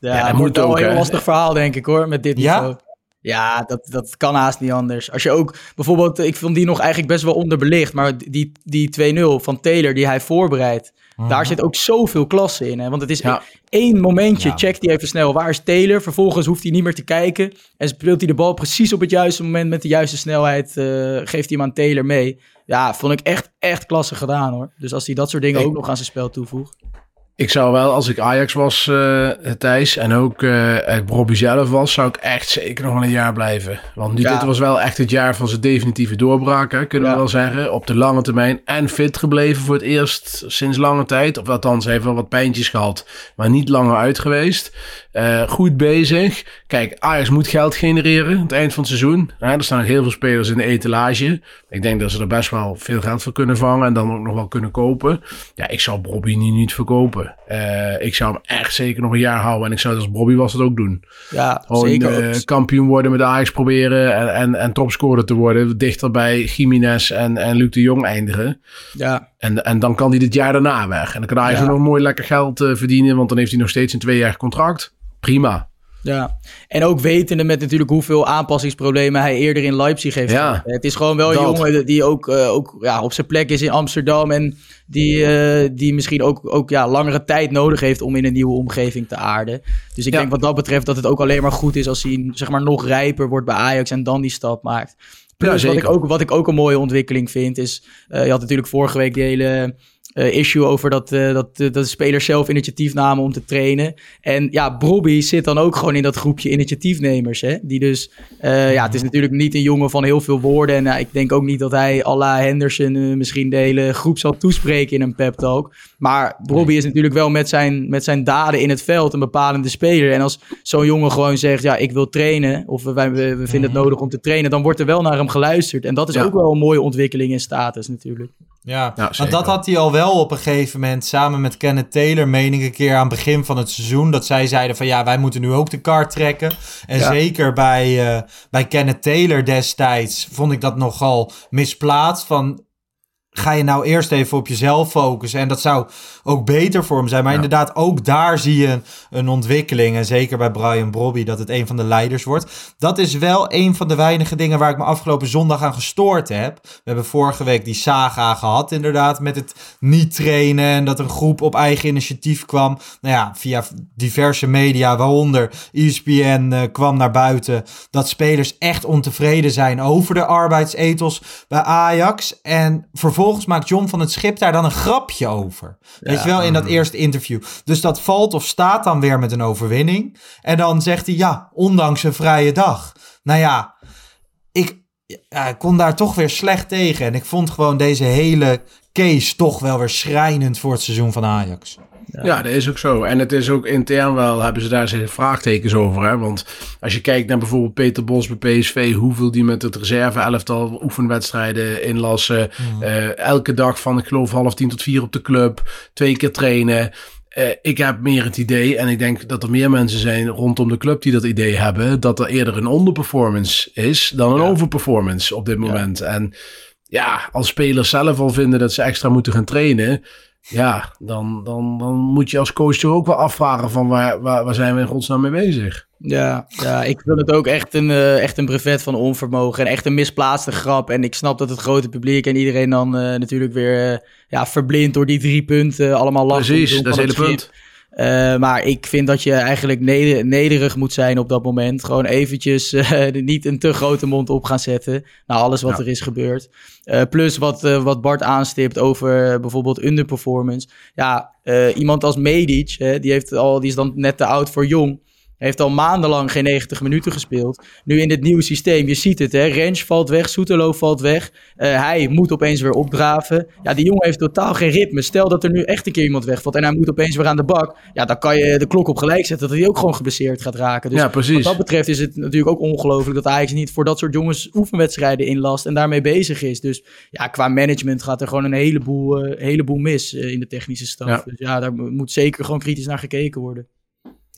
Ja, Ja, het moet wordt wel ook, een heel hè. lastig verhaal, denk ik, hoor, met dit Ja? niveau. Ja, dat, dat kan haast niet anders. Als je ook, bijvoorbeeld, ik vond die nog eigenlijk best wel onderbelicht, maar die, die twee nul van Taylor die hij voorbereidt, Mhm. daar zit ook zoveel klasse in. Hè? Want het is Ja. één momentje, Ja. checkt hij even snel, waar is Taylor? Vervolgens hoeft hij niet meer te kijken en speelt hij de bal precies op het juiste moment met de juiste snelheid, uh, geeft hij hem aan Taylor mee. Ja, vond ik echt, echt klasse gedaan, hoor. Dus als hij dat soort dingen Ik- ook nog aan zijn spel toevoegt. Ik zou wel, als ik Ajax was, uh, Thijs, en ook uh, Robbie zelf was, zou ik echt zeker nog wel een jaar blijven. Want dit, Ja. dit was wel echt het jaar van zijn definitieve doorbraak, hè, kunnen Ja. we wel zeggen. Op de lange termijn en fit gebleven voor het eerst sinds lange tijd. Of althans, hij heeft wel wat pijntjes gehad, maar niet langer uit geweest. Uh, goed bezig. Kijk, Ajax moet geld genereren aan het eind van het seizoen. Ja, er staan nog heel veel spelers in de etalage. Ik denk dat ze er best wel veel geld voor kunnen vangen en dan ook nog wel kunnen kopen. Ja, ik zou Robbie niet, niet verkopen. Uh, ik zou hem echt zeker nog een jaar houden. En ik zou het als Bobby was het ook doen. Ja, Gewoon zeker. uh, kampioen worden met de Ajax proberen. En, en, en topscorer te worden. Dichter bij Jiménez en, en Luc de Jong eindigen. Ja. En, en dan kan hij dit jaar daarna weg. En dan kan Ajax Ja. ook nog mooi lekker geld uh, verdienen. Want dan heeft hij nog steeds een tweejarig contract. Prima. Ja, en ook wetende met natuurlijk hoeveel aanpassingsproblemen hij eerder in Leipzig heeft. Ja, gehad. Het is gewoon wel een dat. jongen die ook, uh, ook ja, op zijn plek is in Amsterdam en die, uh, die misschien ook, ook ja, langere tijd nodig heeft om in een nieuwe omgeving te aarden. Dus ik Ja. denk wat dat betreft dat het ook alleen maar goed is als hij zeg maar, nog rijper wordt bij Ajax en dan die stap maakt. Plus Ja, wat, zeker. ik ook, wat ik ook een mooie ontwikkeling vind is, uh, je had natuurlijk vorige week die hele... Uh, issue over dat, uh, dat, uh, dat de spelers zelf initiatief namen om te trainen. En ja, Brobby zit dan ook gewoon in dat groepje initiatiefnemers. Hè? Die dus, uh, ja, het is natuurlijk niet een jongen van heel veel woorden. En uh, ik denk ook niet dat hij à la Henderson uh, misschien de hele groep zal toespreken in een pep talk. Maar Brobby nee. is natuurlijk wel met zijn, met zijn daden in het veld een bepalende speler. En als zo'n jongen gewoon zegt, ja, ik wil trainen. Of we, we, we vinden het nodig om te trainen. Dan wordt er wel naar hem geluisterd. En dat is ja. ook wel een mooie ontwikkeling in status natuurlijk. Ja, ja want dat had hij al wel op een gegeven moment samen met Kenneth Taylor, meen ik een keer aan het begin van het seizoen, dat zij zeiden van ja, wij moeten nu ook de kar trekken. En ja. zeker bij, uh, bij Kenneth Taylor destijds vond ik dat nogal misplaatst van... Ga je nou eerst even op jezelf focussen. En dat zou ook beter voor hem zijn. Maar ja. inderdaad, ook daar zie je een, een ontwikkeling. En zeker bij Brian Brobby, dat het een van de leiders wordt. Dat is wel een van de weinige dingen waar ik me afgelopen zondag aan gestoord heb. We hebben vorige week die saga gehad inderdaad. Met het niet trainen. En dat een groep op eigen initiatief kwam. Nou ja, via diverse media, waaronder E S P N, uh, kwam naar buiten. Dat spelers echt ontevreden zijn over de arbeidsethos bij Ajax. En vervolgens... Vervolgens maakt John van het Schip daar dan een grapje over. Ja, Weet je wel, in dat eerste interview. Dus dat valt of staat dan weer met een overwinning. En dan zegt hij, ja, ondanks een vrije dag. Nou ja, ik, ja, ik kon daar toch weer slecht tegen. En ik vond gewoon deze hele case toch wel weer schrijnend voor het seizoen van Ajax. Ja. ja, dat is ook zo. En het is ook intern wel, hebben ze daar zijn vraagtekens over. Hè? Want als je kijkt naar bijvoorbeeld Peter Bos bij P S V, hoeveel die met het reserve-elftal oefenwedstrijden inlassen. Mm. Uh, elke dag van, ik geloof, half tien tot vier op de club. Twee keer trainen. Uh, ik heb meer het idee, en ik denk dat er meer mensen zijn rondom de club die dat idee hebben, dat er eerder een onderperformance is dan een ja. overperformance op dit moment. Ja. En ja, als spelers zelf al vinden dat ze extra moeten gaan trainen... Ja, dan, dan, dan moet je als coach er ook wel afvragen van waar, waar, waar zijn we in godsnaam mee bezig? Ja, ja, ik vind het ook echt een, uh, echt een brevet van onvermogen en echt een misplaatste grap. En ik snap dat het grote publiek en iedereen dan uh, natuurlijk weer uh, ja, verblind door die drie punten allemaal lachen. Precies, dat is het hele punt. Uh, maar ik vind dat je eigenlijk neder- nederig moet zijn op dat moment. Gewoon eventjes uh, niet een te grote mond op gaan zetten. Nou, alles wat ja. er is gebeurd. Uh, plus wat, uh, wat Bart aanstipt over uh, bijvoorbeeld underperformance. Ja, uh, iemand als Medic, hè, die, heeft al, die is dan net te oud voor jong. Heeft al maandenlang geen negentig minuten gespeeld. Nu in dit nieuwe systeem, je ziet het, hè. Rens valt weg, Soetelo valt weg. Uh, hij moet opeens weer opdraven. Ja, die jongen heeft totaal geen ritme. Stel dat er nu echt een keer iemand wegvalt en hij moet opeens weer aan de bak. Ja, dan kan je de klok op gelijk zetten dat hij ook gewoon geblesseerd gaat raken. Dus ja, precies. Wat dat betreft is het natuurlijk ook ongelooflijk dat Ajax niet voor dat soort jongens oefenwedstrijden inlast en daarmee bezig is. Dus ja, qua management gaat er gewoon een heleboel, uh, heleboel mis uh, in de technische staf. Ja. Dus ja, daar moet zeker gewoon kritisch naar gekeken worden. Ja.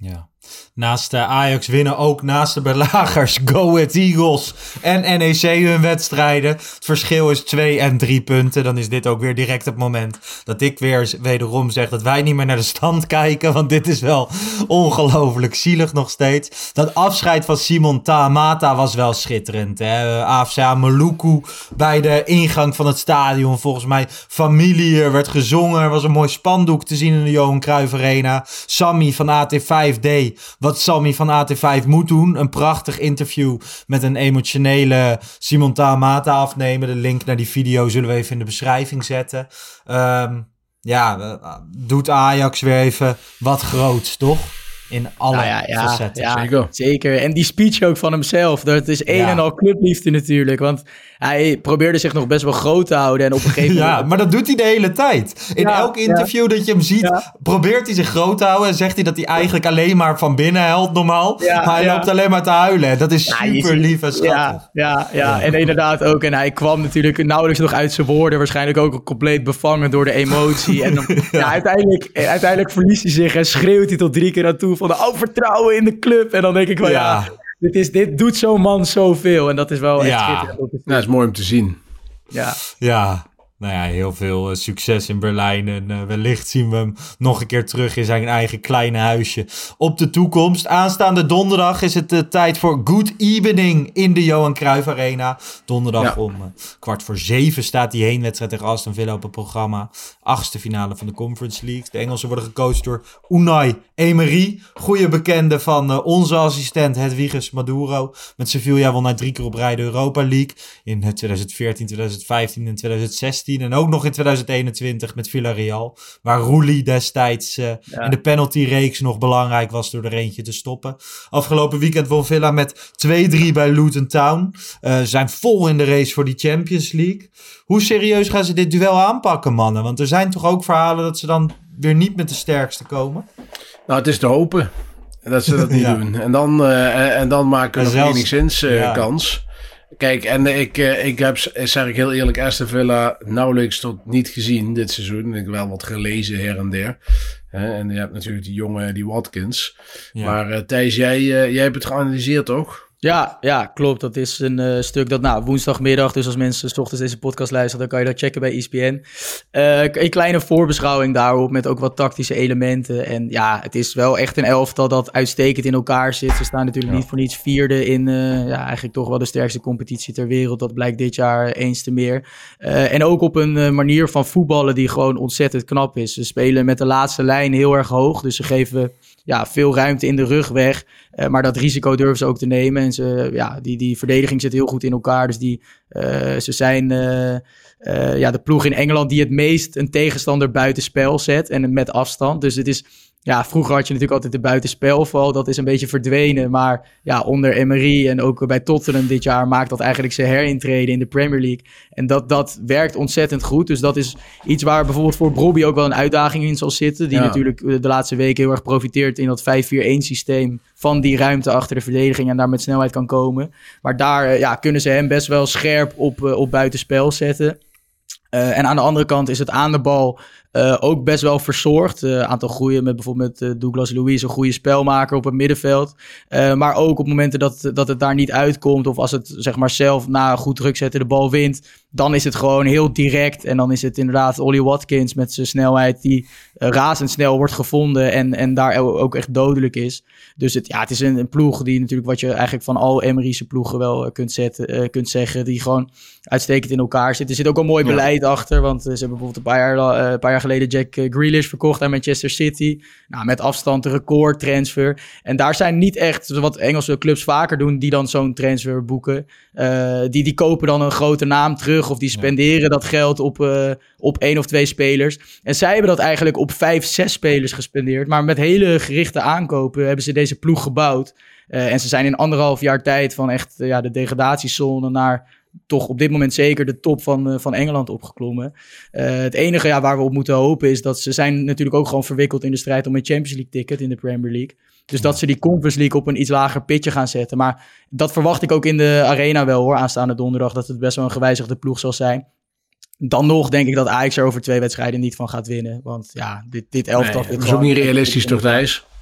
Naast de Ajax winnen ook naast de belagers Go Ahead Eagles en N E C hun wedstrijden. Het verschil is twee en drie punten. Dan is dit ook weer direct het moment dat ik weer wederom zeg dat wij niet meer naar de stand kijken. Want dit is wel ongelooflijk zielig nog steeds. Dat afscheid van Simon Tamata was wel schitterend. Hè? A F C Maluku bij de ingang van het stadion. Volgens mij familie, er werd gezongen. Er was een mooi spandoek te zien in de Johan Cruijff Arena. Sammy van A T vijf D wat Sammy van A T vijf moet doen. Een prachtig interview met een emotionele Simon Tamata afnemen. De link naar die video zullen we even in de beschrijving zetten. Um, ja, doet Ajax weer even wat groots, toch? In alle nou ja, ja, facetten. Ja, zeker. zeker. En die speech ook van hemzelf. Dat is een ja. en al clubliefde natuurlijk. Want hij probeerde zich nog best wel groot te houden. En op een gegeven moment... Ja, maar dat doet hij de hele tijd. In ja, elk interview ja. dat je hem ziet, ja. probeert hij zich groot te houden. En zegt hij dat hij eigenlijk alleen maar van binnen huilt normaal. Ja, maar hij ja. loopt alleen maar te huilen. Dat is super ja, lief en schattig. Ja, ja, ja. ja, en inderdaad ook. En hij kwam natuurlijk nauwelijks nog uit zijn woorden. Waarschijnlijk ook compleet bevangen door de emotie. En dan, ja. Ja, uiteindelijk, uiteindelijk verliest hij zich en schreeuwt hij tot drie keer aan toe van oh, vertrouwen in de club. En dan denk ik wel, ja, ja dit, is, dit doet zo'n man zoveel. En dat is wel echt ja. schitterend. Nou, dat is mooi om te zien. Ja. Ja. Nou ja, heel veel uh, succes in Berlijn. En uh, wellicht zien we hem nog een keer terug in zijn eigen kleine huisje op de toekomst. Aanstaande donderdag is het uh, tijd voor Good Evening in de Johan Cruijff Arena. Donderdag ja. om uh, kwart voor zeven staat die heenwedstrijd tegen Aston Villa op het programma. Achtste finale van de Conference League. De Engelsen worden gecoacht door Unai Emery. Goeie bekende van uh, onze assistent Hedwiges Maduro. Met Sevilla won hij drie keer op rij de Europa League. In twintig veertien, twintig vijftien en twintig zestien. En ook nog in twintig eenentwintig met Villarreal. Waar Roelie destijds uh, ja. in de penaltyreeks nog belangrijk was door er eentje te stoppen. Afgelopen weekend won Villa met twee drie bij Luton Town. Uh, zijn vol in de race voor die Champions League. Hoe serieus gaan ze dit duel aanpakken, mannen? Want er zijn toch ook verhalen dat ze dan weer niet met de sterkste komen? Nou, het is te hopen dat ze dat niet ja. doen. En dan, uh, en dan maken we nog zelfs, enigszins uh, ja. kans. Kijk, en ik, ik heb, zeg ik heel eerlijk, Aston Villa nauwelijks tot niet gezien dit seizoen. Ik heb wel wat gelezen her en der. En je hebt natuurlijk die jongen, die Watkins. Ja. Maar uh, Thijs, jij, uh, jij hebt het geanalyseerd, toch? Ja, ja, klopt. Dat is een uh, stuk dat, nou, woensdagmiddag, dus als mensen 's ochtends deze podcast luisteren, dan kan je dat checken bij E S P N. Uh, een kleine voorbeschouwing daarop met ook wat tactische elementen. En ja, het is wel echt een elftal dat uitstekend in elkaar zit. Ze staan natuurlijk ja. niet voor niets vierde in uh, ja, eigenlijk toch wel de sterkste competitie ter wereld. Dat blijkt dit jaar eens te meer. Uh, en ook op een uh, manier van voetballen die gewoon ontzettend knap is. Ze spelen met de laatste lijn heel erg hoog, dus ze geven ja, veel ruimte in de rug weg. Uh, maar dat risico durven ze ook te nemen. En ze, ja, die, die verdediging zit heel goed in elkaar. Dus die, uh, ze zijn uh, uh, ja, de ploeg in Engeland die het meest een tegenstander buitenspel zet. En met afstand. Dus het is... Ja, vroeger had je natuurlijk altijd de buitenspelval. Dat is een beetje verdwenen. Maar ja, onder Emery en ook bij Tottenham dit jaar maakt dat eigenlijk zijn herintrede in de Premier League. En dat, dat werkt ontzettend goed. Dus dat is iets waar bijvoorbeeld voor Brobbey ook wel een uitdaging in zal zitten. Die ja. natuurlijk de laatste weken heel erg profiteert in dat vijf vier een systeem van die ruimte achter de verdediging en daar met snelheid kan komen. Maar daar ja, kunnen ze hem best wel scherp op, op buitenspel zetten. Uh, en aan de andere kant is het aan de bal uh, ook best wel verzorgd. Een uh, aantal groeien met bijvoorbeeld met uh, Douglas Luiz, een goede spelmaker op het middenveld. Uh, maar ook op momenten dat, dat het daar niet uitkomt of als het zeg maar zelf na goed druk zetten de bal wint, dan is het gewoon heel direct. En dan is het inderdaad Ollie Watkins met zijn snelheid die uh, razendsnel wordt gevonden en, en daar ook echt dodelijk is. Dus het, ja, het is een, een ploeg die natuurlijk wat je eigenlijk van al Emery's ploegen wel uh, kunt, zetten, uh, kunt zeggen, die gewoon uitstekend in elkaar zit. Er zit ook een mooi beleid ja. achter, want uh, ze hebben bijvoorbeeld een paar jaar, uh, een paar jaar geleden Jack uh, Grealish verkocht aan Manchester City. Nou, met afstand een record transfer. En daar zijn niet echt, wat Engelse clubs vaker doen, die dan zo'n transfer boeken. Uh, die, die kopen dan een grote naam terug of die spenderen ja. dat geld op, uh, op één of twee spelers. En zij hebben dat eigenlijk op vijf, zes spelers gespendeerd. Maar met hele gerichte aankopen hebben ze deze ploeg gebouwd. Uh, en ze zijn in anderhalf jaar tijd van echt uh, ja, de degradatiezone naar toch op dit moment zeker de top van, uh, van Engeland opgeklommen. Uh, het enige ja, waar we op moeten hopen is dat ze zijn natuurlijk ook gewoon verwikkeld in de strijd om een Champions League ticket in de Premier League. Dus ja. dat ze die Conference League op een iets lager pitje gaan zetten. Maar dat verwacht ik ook in de arena wel hoor, aanstaande donderdag, dat het best wel een gewijzigde ploeg zal zijn. Dan nog denk ik dat Ajax er over twee wedstrijden niet van gaat winnen. Want ja, dit, dit elftal... Nee, dat is ook niet realistisch toch, Thijs?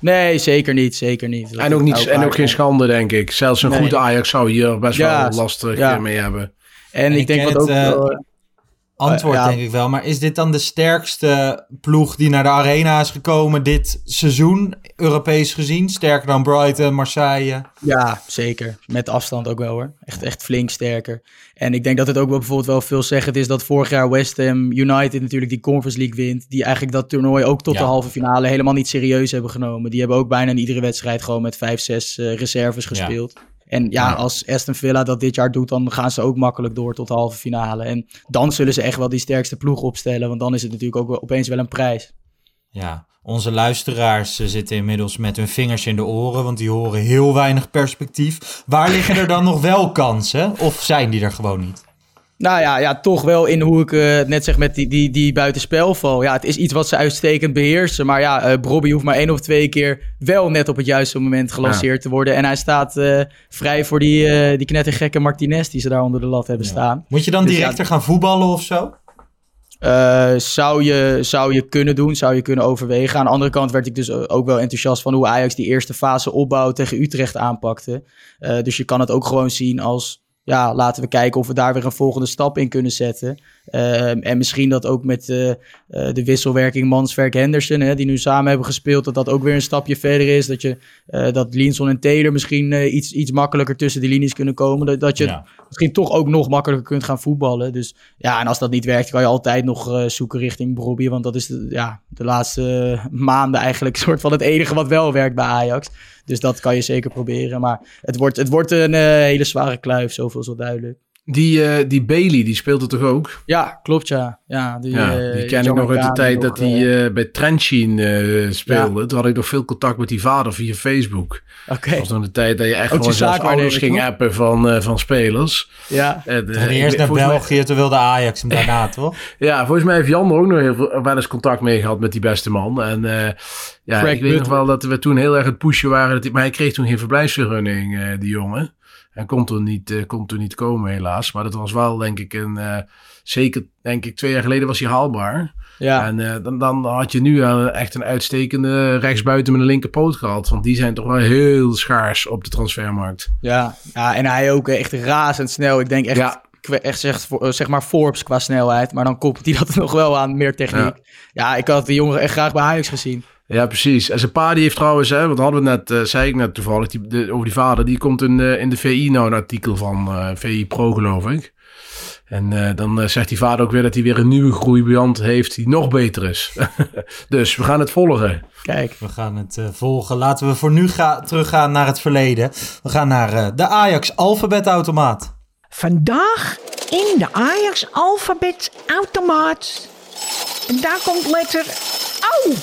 Nee, zeker niet. Zeker niet. Dat En ook, niet, en ook geen schande, denk ik. Zelfs een nee. goede Ajax zou hier best ja, wel lastig ja. mee hebben. En, en ik ik denk ken dat ook... het, uh, uh, antwoord uh, ja. denk ik wel. Maar is dit dan de sterkste ploeg die naar de arena is gekomen dit seizoen, Europees gezien? Sterker dan Brighton, Marseille? Ja, zeker. Met afstand ook wel hoor. Echt, echt flink sterker. En ik denk dat het ook wel bijvoorbeeld wel veelzeggend is dat vorig jaar West Ham United natuurlijk die Conference League wint. Die eigenlijk dat toernooi ook tot ja. de halve finale helemaal niet serieus hebben genomen. Die hebben ook bijna in iedere wedstrijd gewoon met vijf, zes uh, reserves gespeeld. Ja. En ja, ja, als Aston Villa dat dit jaar doet, dan gaan ze ook makkelijk door tot de halve finale. En dan zullen ze echt wel die sterkste ploeg opstellen, want dan is het natuurlijk ook opeens wel een prijs. Ja, onze luisteraars zitten inmiddels met hun vingers in de oren, want die horen heel weinig perspectief. Waar liggen er dan nog wel kansen, of zijn die er gewoon niet? Nou ja, ja, toch wel in hoe ik uh, net zeg met die, die, die buitenspelval. Ja, het is iets wat ze uitstekend beheersen. Maar ja, uh, Brobby hoeft maar één of twee keer wel net op het juiste moment gelanceerd ja. te worden. En hij staat uh, vrij voor die, uh, die knettergekke Martinez die ze daar onder de lat hebben ja. staan. Moet je dan dus directer ja, gaan voetballen of zo? Uh, zou, je, zou je kunnen doen, zou je kunnen overwegen. Aan de andere kant werd ik dus ook wel enthousiast van hoe Ajax die eerste fase opbouw tegen Utrecht aanpakte. Uh, dus je kan het ook gewoon zien als... Ja, laten we kijken of we daar weer een volgende stap in kunnen zetten. Uh, en misschien dat ook met uh, uh, de wisselwerking Manswerk-Henderson, hè, die nu samen hebben gespeeld, dat dat ook weer een stapje verder is. Dat, je, uh, dat Linson en Taylor misschien uh, iets, iets makkelijker tussen de linies kunnen komen. Dat, dat je ja. misschien toch ook nog makkelijker kunt gaan voetballen. Dus ja, en als dat niet werkt, kan je altijd nog uh, zoeken richting Brobby. Want dat is de, ja, de laatste uh, maanden eigenlijk soort van het enige wat wel werkt bij Ajax. Dus dat kan je zeker proberen. Maar het wordt, het wordt een uh, hele zware kluif, zoveel is wel duidelijk. Die, uh, die Bailey, die speelde toch ook? Ja, klopt ja. Ja, die, ja, uh, die ken ik nog uit de tijd nog, dat hij uh, bij Trentin uh, speelde. Ja. Toen had ik nog veel contact met die vader via Facebook. Okay. Dat was nog de tijd dat je echt ook gewoon zelfs ouders ging toch? appen van, uh, van spelers. Ja. En, uh, eerst naar België, mij... toen wilde Ajax hem daarna, toch? Ja, volgens mij heeft Jan er ook nog heel veel, wel eens contact mee gehad met die beste man. En uh, ja, Frank ik weet Butler. nog wel dat we toen heel erg het pushen waren. Dat hij, maar hij kreeg toen geen verblijfsvergunning, uh, die jongen. En kon toen, niet, uh, kon toen niet komen helaas. Maar dat was wel denk ik een... Uh, zeker denk ik twee jaar geleden was hij haalbaar. Ja. En uh, dan, dan had je nu uh, echt een uitstekende rechtsbuiten met een linkerpoot gehad. Want die zijn toch wel heel schaars op de transfermarkt. Ja, ja en hij ook echt razendsnel. Ik denk echt... Ja. Echt zeg, zeg maar Forbes qua snelheid. Maar dan koppelt hij dat nog wel aan meer techniek. Ja, ja ik had die jongen echt graag bij Ajax gezien. Ja, precies. En zijn pa die heeft trouwens, hè, wat hadden we net, uh, zei ik net toevallig, die, de, over die vader, die komt in de, in de V I nou een artikel van uh, V I Pro, geloof ik. En uh, dan uh, zegt die vader ook weer dat hij weer een nieuwe groeibriljant heeft die nog beter is. Dus we gaan het volgen. Kijk, we gaan het uh, volgen. Laten we voor nu ga- teruggaan naar het verleden. We gaan naar uh, de Ajax alfabetautomaat. Vandaag in de Ajax alfabetautomaat. En daar komt letter O.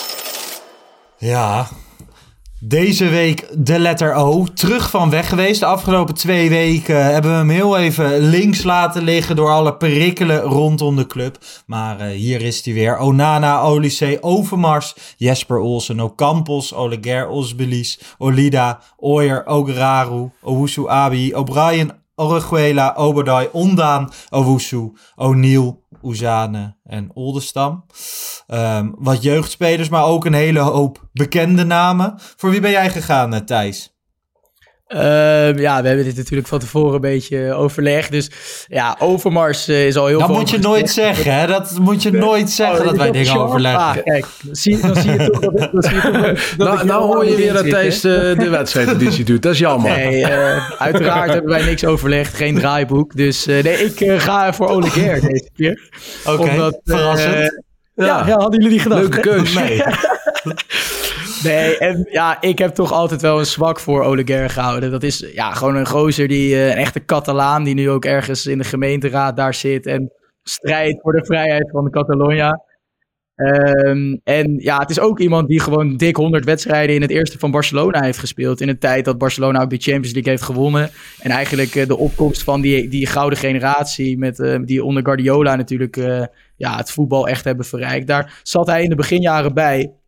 Ja, deze week de letter O. Terug van weg geweest. De afgelopen twee weken hebben we hem heel even links laten liggen door alle perikelen rondom de club. Maar uh, hier is hij weer. Onana, Olise, Overmars, Jesper Olsen, Ocampos, Oleguer, Osbelis, Olida, Ooyer, Ogeraru, Owusu Abi, O'Brien, Orejuela, Obadai, Ondaan, Owusu, O'Neal, Oezane en Oldestam. Um, wat jeugdspelers, maar ook een hele hoop bekende namen. Voor wie ben jij gegaan, uh, Thijs? Uh, ja, we hebben dit natuurlijk van tevoren een beetje overlegd. Dus ja, Overmars uh, is al heel dat veel... Dat moet je nooit zeggen, hè? Dat moet je nooit zeggen, oh, dat wij dingen overleggen. Ah, kijk, dan zie, dan zie je toch... Dat, dan zie je toch dat nou, nou hoor je weer dat Thijs de, de wedstrijdeditie doet. Dat is jammer. Nee, uh, uiteraard hebben wij niks overlegd. Geen draaiboek. Dus uh, nee, ik uh, ga voor Oleguer deze keer. Oké, okay, uh, verrassend. Ja, ja, ja, hadden jullie niet gedacht? Leuke keus. Nee. Nee, en ja, ik heb toch altijd wel een zwak voor Oleguer gehouden. Dat is ja, gewoon een gozer, die, uh, een echte Catalaan, die nu ook ergens in de gemeenteraad daar zit en strijdt voor de vrijheid van de Catalonia. Um, en ja, het is ook iemand die gewoon dik honderd wedstrijden in het eerste van Barcelona heeft gespeeld. In een tijd dat Barcelona ook de Champions League heeft gewonnen. En eigenlijk uh, de opkomst van die, die gouden generatie met uh, die onder Guardiola natuurlijk uh, ja, het voetbal echt hebben verrijkt. Daar zat hij in de beginjaren bij.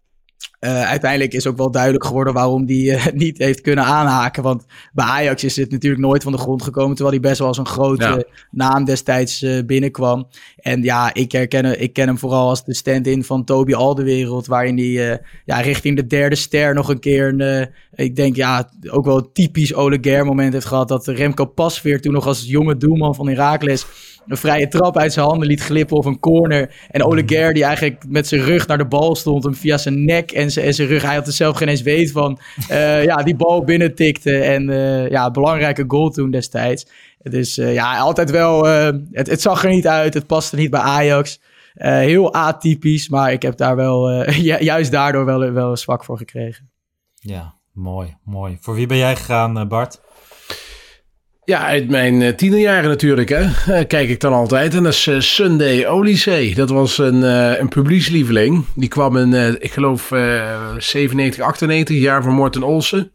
Uh, uiteindelijk is ook wel duidelijk geworden waarom die uh, niet heeft kunnen aanhaken. Want bij Ajax is het natuurlijk nooit van de grond gekomen, terwijl hij best wel als een grote ja. naam destijds uh, binnenkwam. En ja, ik, herken, ik ken hem vooral als de stand-in van Toby Alderweireld, waarin hij uh, ja, richting de derde ster nog een keer een, uh, ik denk ja, ook wel een typisch Ole Ger moment heeft gehad, dat Remco Pasveer toen nog als jonge doelman van Heracles een vrije trap uit zijn handen liet glippen of een corner. En Ole Ger, die eigenlijk met zijn rug naar de bal stond, hem via zijn nek en zijn, en zijn rug, hij had er zelf geen eens weet van, uh, ja, die bal binnen tikte. En uh, ja, belangrijke goal toen destijds. Dus uh, ja, altijd wel, uh, het, het zag er niet uit, het paste niet bij Ajax. Uh, heel atypisch, maar ik heb daar wel, uh, ju- juist daardoor wel, wel een zwak voor gekregen. Ja, mooi, mooi. Voor wie ben jij gegaan, Bart? Ja, uit mijn uh, tienerjaren natuurlijk, hè. Uh, kijk ik dan altijd. En dat is uh, Sunday Oliseh. Dat was een, uh, een publiekslieveling. Die kwam in, uh, ik geloof, uh, zevenennegentig, achtennegentig, jaar van Morten Olsen.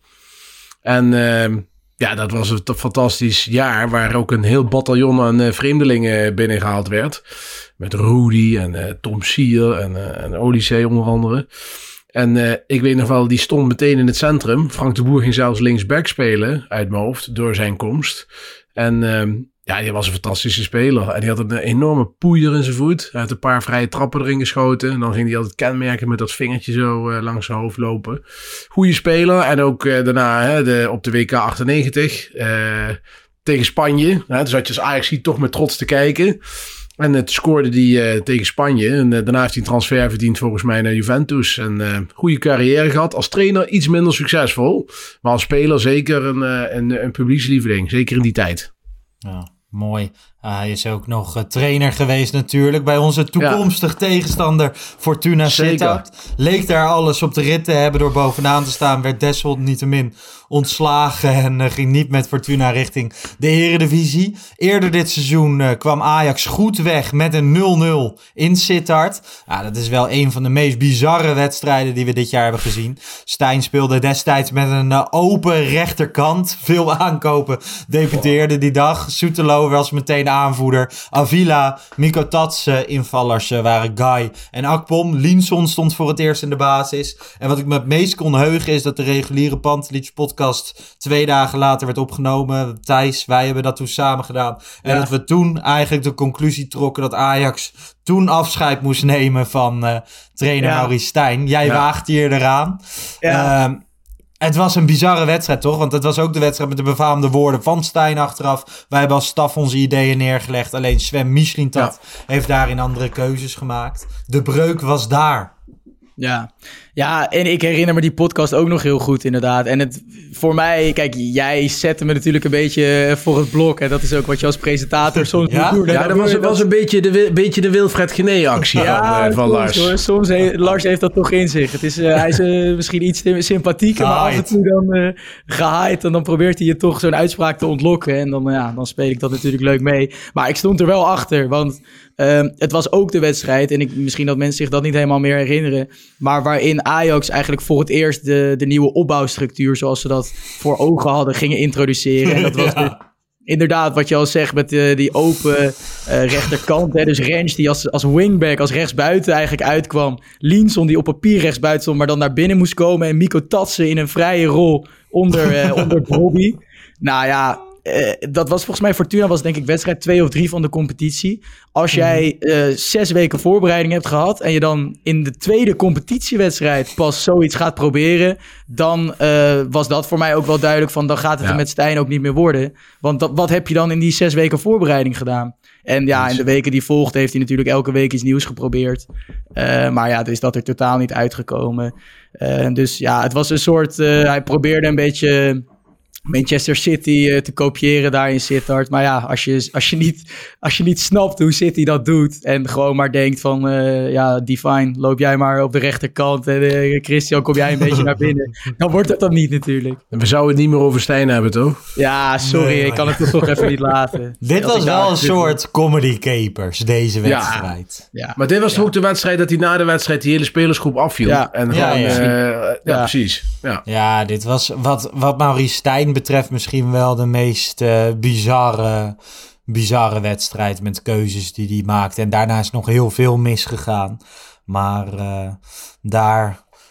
En uh, ja, dat was een fantastisch jaar, waar ook een heel bataljon aan uh, vreemdelingen binnengehaald werd. Met Rudy en uh, Tom Sier en, uh, en Oliseh onder andere. En uh, ik weet nog wel, die stond meteen in het centrum. Frank de Boer ging zelfs linksback spelen, uit mijn hoofd, door zijn komst. En uh, ja, die was een fantastische speler. En die had een enorme poeier in zijn voet. Hij had een paar vrije trappen erin geschoten. En dan ging hij altijd kenmerken met dat vingertje zo uh, langs zijn hoofd lopen. Goeie speler. En ook uh, daarna hè, de, op de W K achtennegentig uh, tegen Spanje. Hè, dus had je als Ajax toch met trots te kijken. En het scoorde die uh, tegen Spanje. En uh, daarna heeft hij een transfer verdiend volgens mij naar Juventus. En uh, goede carrière gehad. Als trainer iets minder succesvol. Maar als speler zeker een, uh, een, een publiekslieveling. Zeker in die tijd. Ja, mooi. Uh, hij is ook nog uh, trainer geweest natuurlijk bij onze toekomstig ja. tegenstander Fortuna Sittard. Leek daar alles op de rit te hebben door bovenaan te staan. Werd desalniettemin ontslagen en uh, ging niet met Fortuna richting de Eredivisie. Eerder dit seizoen uh, kwam Ajax goed weg met een nul nul in Sittard. Ja, dat is wel een van de meest bizarre wedstrijden die we dit jaar hebben gezien. Stijn speelde destijds met een uh, open rechterkant. Veel aankopen debuteerde die dag. Soetelo was meteen aanvoerder. Avila, Miko Tatsen, invallers uh, waren Guy en Akpom. Linson stond voor het eerst in de basis. En wat ik me het meest kon heugen is dat de reguliere Pantelich podcast twee dagen later werd opgenomen. Thijs, wij hebben dat toen samen gedaan. En ja. dat we toen eigenlijk de conclusie trokken dat Ajax toen afscheid moest nemen van uh, trainer ja. Maurice Stijn. Jij ja. waagt hier eraan. Ja. Uh, Het was een bizarre wedstrijd, toch? Want het was ook de wedstrijd met de befaamde woorden van Stijn achteraf. Wij hebben als staf onze ideeën neergelegd. Alleen Sven Mislintat ja. heeft daarin andere keuzes gemaakt. De breuk was daar. Ja. ja, en ik herinner me die podcast ook nog heel goed inderdaad. En het voor mij, kijk, jij zette me natuurlijk een beetje voor het blok. En dat is ook wat je als presentator soms ja? moet doen. Ja, dat was, dat was een beetje de, beetje de Wilfred Gené-actie ja, van, uh, van soms, Lars. Hoor. Soms he, Lars heeft dat toch in zich. Het is, uh, hij is uh, misschien iets sympathieker, maar af en toe dan uh, gehaaid. En dan probeert hij je toch zo'n uitspraak te ontlokken. En dan, uh, ja, dan speel ik dat natuurlijk leuk mee. Maar ik stond er wel achter, want uh, het was ook de wedstrijd. En ik, misschien dat mensen zich dat niet helemaal meer herinneren. Maar waarin Ajax eigenlijk voor het eerst de, de nieuwe opbouwstructuur, zoals ze dat voor ogen hadden, gingen introduceren. En dat was ja. de, inderdaad wat je al zegt met de, die open uh, rechterkant. Hè? Dus Rens die als, als wingback, als rechtsbuiten eigenlijk uitkwam. Linson die op papier rechtsbuiten stond, maar dan naar binnen moest komen. En Miko Tatsen in een vrije rol onder, uh, onder Bobby. Nou ja, Uh, dat was volgens mij, Fortuna was denk ik wedstrijd twee of drie van de competitie. Als jij uh, zes weken voorbereiding hebt gehad en je dan in de tweede competitiewedstrijd pas zoiets gaat proberen, dan uh, was dat voor mij ook wel duidelijk van, dan gaat het ja. er met Stijn ook niet meer worden. Want dat, wat heb je dan in die zes weken voorbereiding gedaan? En ja, in de weken die volgden heeft hij natuurlijk elke week iets nieuws geprobeerd. Uh, maar ja, dus dat er totaal niet uitgekomen. Uh, dus ja, het was een soort, uh, hij probeerde een beetje Manchester City uh, te kopiëren daar in Sittard. Maar ja, als je, als, je niet, als je niet snapt hoe City dat doet en gewoon maar denkt van, uh, ja, Divine, loop jij maar op de rechterkant en uh, Christian, kom jij een beetje naar binnen. Dan wordt het dan niet natuurlijk. We zouden het niet meer over Stijn hebben, toch? Ja, sorry, nee, ik kan het toch toch even niet laten. Dit was wel een soort comedy capers, deze wedstrijd. Ja, ja. Maar dit was ja. toch ook de wedstrijd dat hij na de wedstrijd die hele spelersgroep afviel. Ja, en ja, gewoon, ja. Uh, ja, ja, precies. Ja, ja dit was wat, wat Maurice Stijn betreft misschien wel de meest uh, bizarre, bizarre wedstrijd met keuzes die hij maakte. En daarna is nog heel veel misgegaan. Maar uh, daar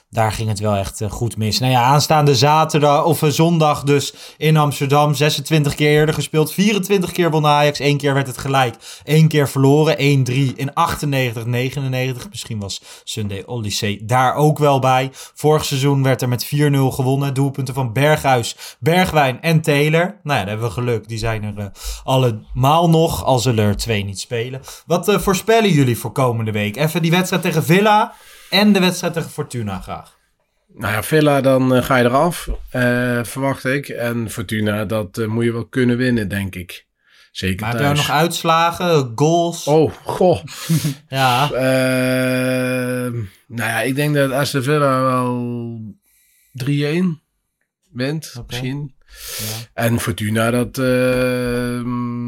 daar ging het wel echt uh, goed mis. Nou ja, aanstaande zaterdag of uh, zondag dus in Amsterdam. zesentwintig keer eerder gespeeld. vierentwintig keer won Ajax. Eén keer werd het gelijk. Eén keer verloren. één drie in achtennegentig negenennegentig. Misschien was Sunday Odyssey daar ook wel bij. Vorig seizoen werd er met vier nul gewonnen. Doelpunten van Berghuis, Bergwijn en Taylor. Nou ja, daar hebben we geluk. Die zijn er uh, allemaal nog. Al zullen er twee niet spelen. Wat uh, voorspellen jullie voor komende week? Even die wedstrijd tegen Villa en de wedstrijd tegen Fortuna graag. Nou ja, Villa, dan uh, ga je eraf, uh, verwacht ik. En Fortuna, dat uh, moet je wel kunnen winnen, denk ik. Zeker maar thuis. hebben we nog uitslagen, goals? Oh, goh. ja. Uh, nou ja, ik denk dat Aston Villa wel drie-een wint, okay. misschien. Ja. En Fortuna dat uh,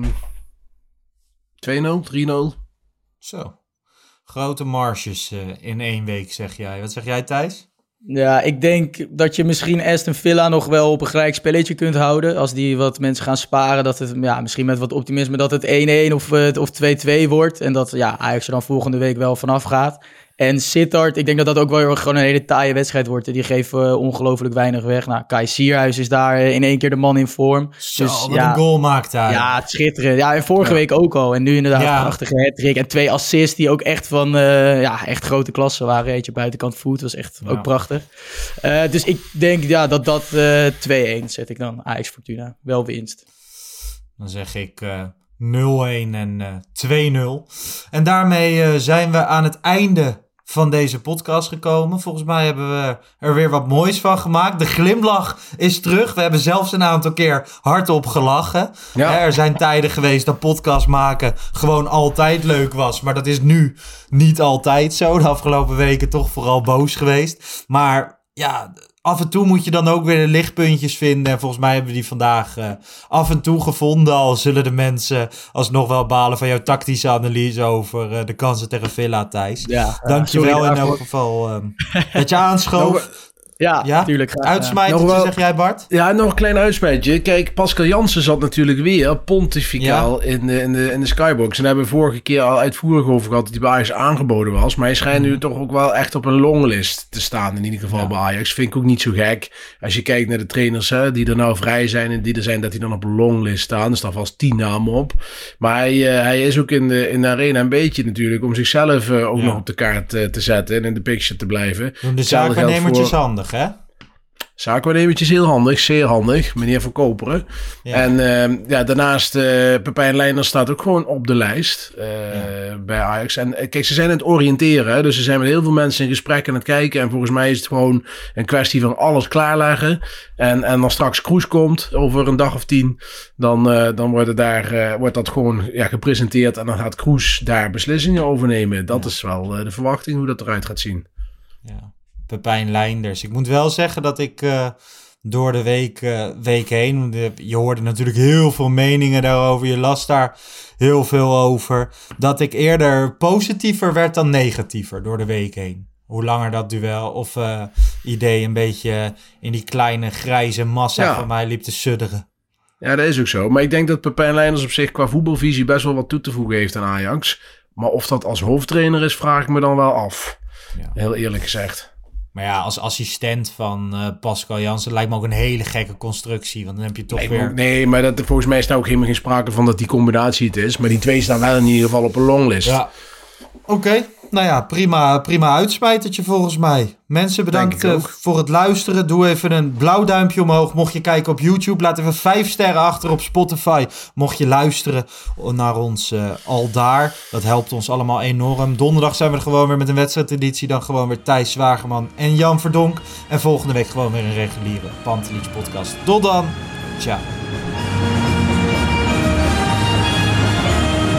twee nul, drie nul. Zo. Grote marges uh, in één week, zeg jij. Wat zeg jij, Thijs? Ja, ik denk dat je misschien Aston Villa nog wel op een gelijk spelletje kunt houden. Als die wat mensen gaan sparen, dat het ja, misschien met wat optimisme dat het één-één of, uh, of twee-twee wordt. En dat ja, Ajax er dan volgende week wel vanaf gaat. En Sittard, ik denk dat dat ook wel gewoon een hele taaie wedstrijd wordt. Die geven uh, ongelooflijk weinig weg. Nou, Kai Sierhuis is daar uh, in één keer de man in vorm. Zo, dus, wat ja, een goal maakt hij. Ja, het schitterend. Ja, en vorige ja. week ook al. En nu inderdaad ja. een prachtige hat-trick. En twee assists die ook echt van uh, ja, echt grote klasse waren. Eentje buitenkant voet, was echt ja. ook prachtig. Uh, dus ik denk ja, dat dat uh, twee-één zet ik dan. Ajax Fortuna. Wel winst. Dan zeg ik uh, nul-één en uh, twee nul. En daarmee uh, zijn we aan het einde van deze podcast gekomen. Volgens mij hebben we er weer wat moois van gemaakt. De glimlach is terug. We hebben zelfs een aantal keer hardop gelachen. Ja. Er zijn tijden geweest dat podcast maken gewoon altijd leuk was. Maar dat is nu niet altijd zo. De afgelopen weken toch vooral boos geweest. Maar ja, af en toe moet je dan ook weer de lichtpuntjes vinden. En volgens mij hebben we die vandaag uh, af en toe gevonden. Al zullen de mensen alsnog wel balen van jouw tactische analyse over uh, de kansen tegen Villa, Thijs. Ja, Dankjewel uh, in elk geval um, dat je aanschoof. Ja, ja, natuurlijk. Uitsmijtertje, wel, zeg jij, Bart? Ja, nog een klein uitsmijtje. Kijk, Pascal Jansen zat natuurlijk weer pontificaal ja. in, de, in, de, in de skybox. En daar hebben we vorige keer al uitvoerig over gehad dat hij bij Ajax aangeboden was. Maar hij schijnt nu toch ook wel echt op een longlist te staan. In ieder geval ja. bij Ajax. Vind ik ook niet zo gek. Als je kijkt naar de trainers hè, die er nou vrij zijn en die er zijn, dat die dan op een longlist staan. Er staan vast tien namen op. Maar hij, uh, hij is ook in de, in de arena een beetje natuurlijk om zichzelf uh, ook ja. nog op de kaart uh, te zetten en in de picture te blijven. Doen de zaakwaarnemertjes voor handig, hè? Zaakwaarnemertjes heel handig, zeer handig, meneer Van Koperen. Ja. En uh, ja, daarnaast, uh, Pepijn Leijners staat ook gewoon op de lijst uh, ja. bij Ajax. En uh, kijk, ze zijn aan het oriënteren, hè? Dus ze zijn met heel veel mensen in gesprek aan het kijken. En volgens mij is het gewoon een kwestie van alles klaarleggen. En, en als straks Kroes komt, over een dag of tien, dan, uh, dan wordt, het daar, uh, wordt dat gewoon ja, gepresenteerd. En dan gaat Kroes daar beslissingen over nemen. Dat ja. is wel uh, de verwachting hoe dat eruit gaat zien. Ja. Pepijn Leijnders. Ik moet wel zeggen dat ik uh, door de week, uh, week heen... De, je hoorde natuurlijk heel veel meningen daarover. Je las daar heel veel over. Dat ik eerder positiever werd dan negatiever door de week heen. Hoe langer dat duel of uh, idee een beetje in die kleine grijze massa ja. van mij liep te sudderen. Ja, dat is ook zo. Maar ik denk dat Pepijn Leijnders op zich qua voetbalvisie best wel wat toe te voegen heeft aan Ajax. Maar of dat als hoofdtrainer is, vraag ik me dan wel af. Ja. Heel eerlijk gezegd. Maar ja, als assistent van uh, Pascal Jansen lijkt me ook een hele gekke constructie. Want dan heb je toch nee, weer... Ook, nee, maar dat, volgens mij is daar ook helemaal geen sprake van dat die combinatie het is. Maar die twee staan wel in ieder geval op een longlist. Ja. Oké, okay. Nou ja, prima, prima uitsmijtertje volgens mij. Mensen, bedankt uh, voor het luisteren. Doe even een blauw duimpje omhoog. Mocht je kijken op YouTube, laat even vijf sterren achter op Spotify. Mocht je luisteren naar ons uh, al daar. Dat helpt ons allemaal enorm. Donderdag zijn we er gewoon weer met een wedstrijdeditie. Dan gewoon weer Thijs Zwagerman en Jan Verdonk. En volgende week gewoon weer een reguliere Pantelich podcast. Tot dan. Ciao.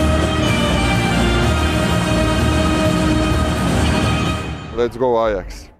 Let's go Ajax.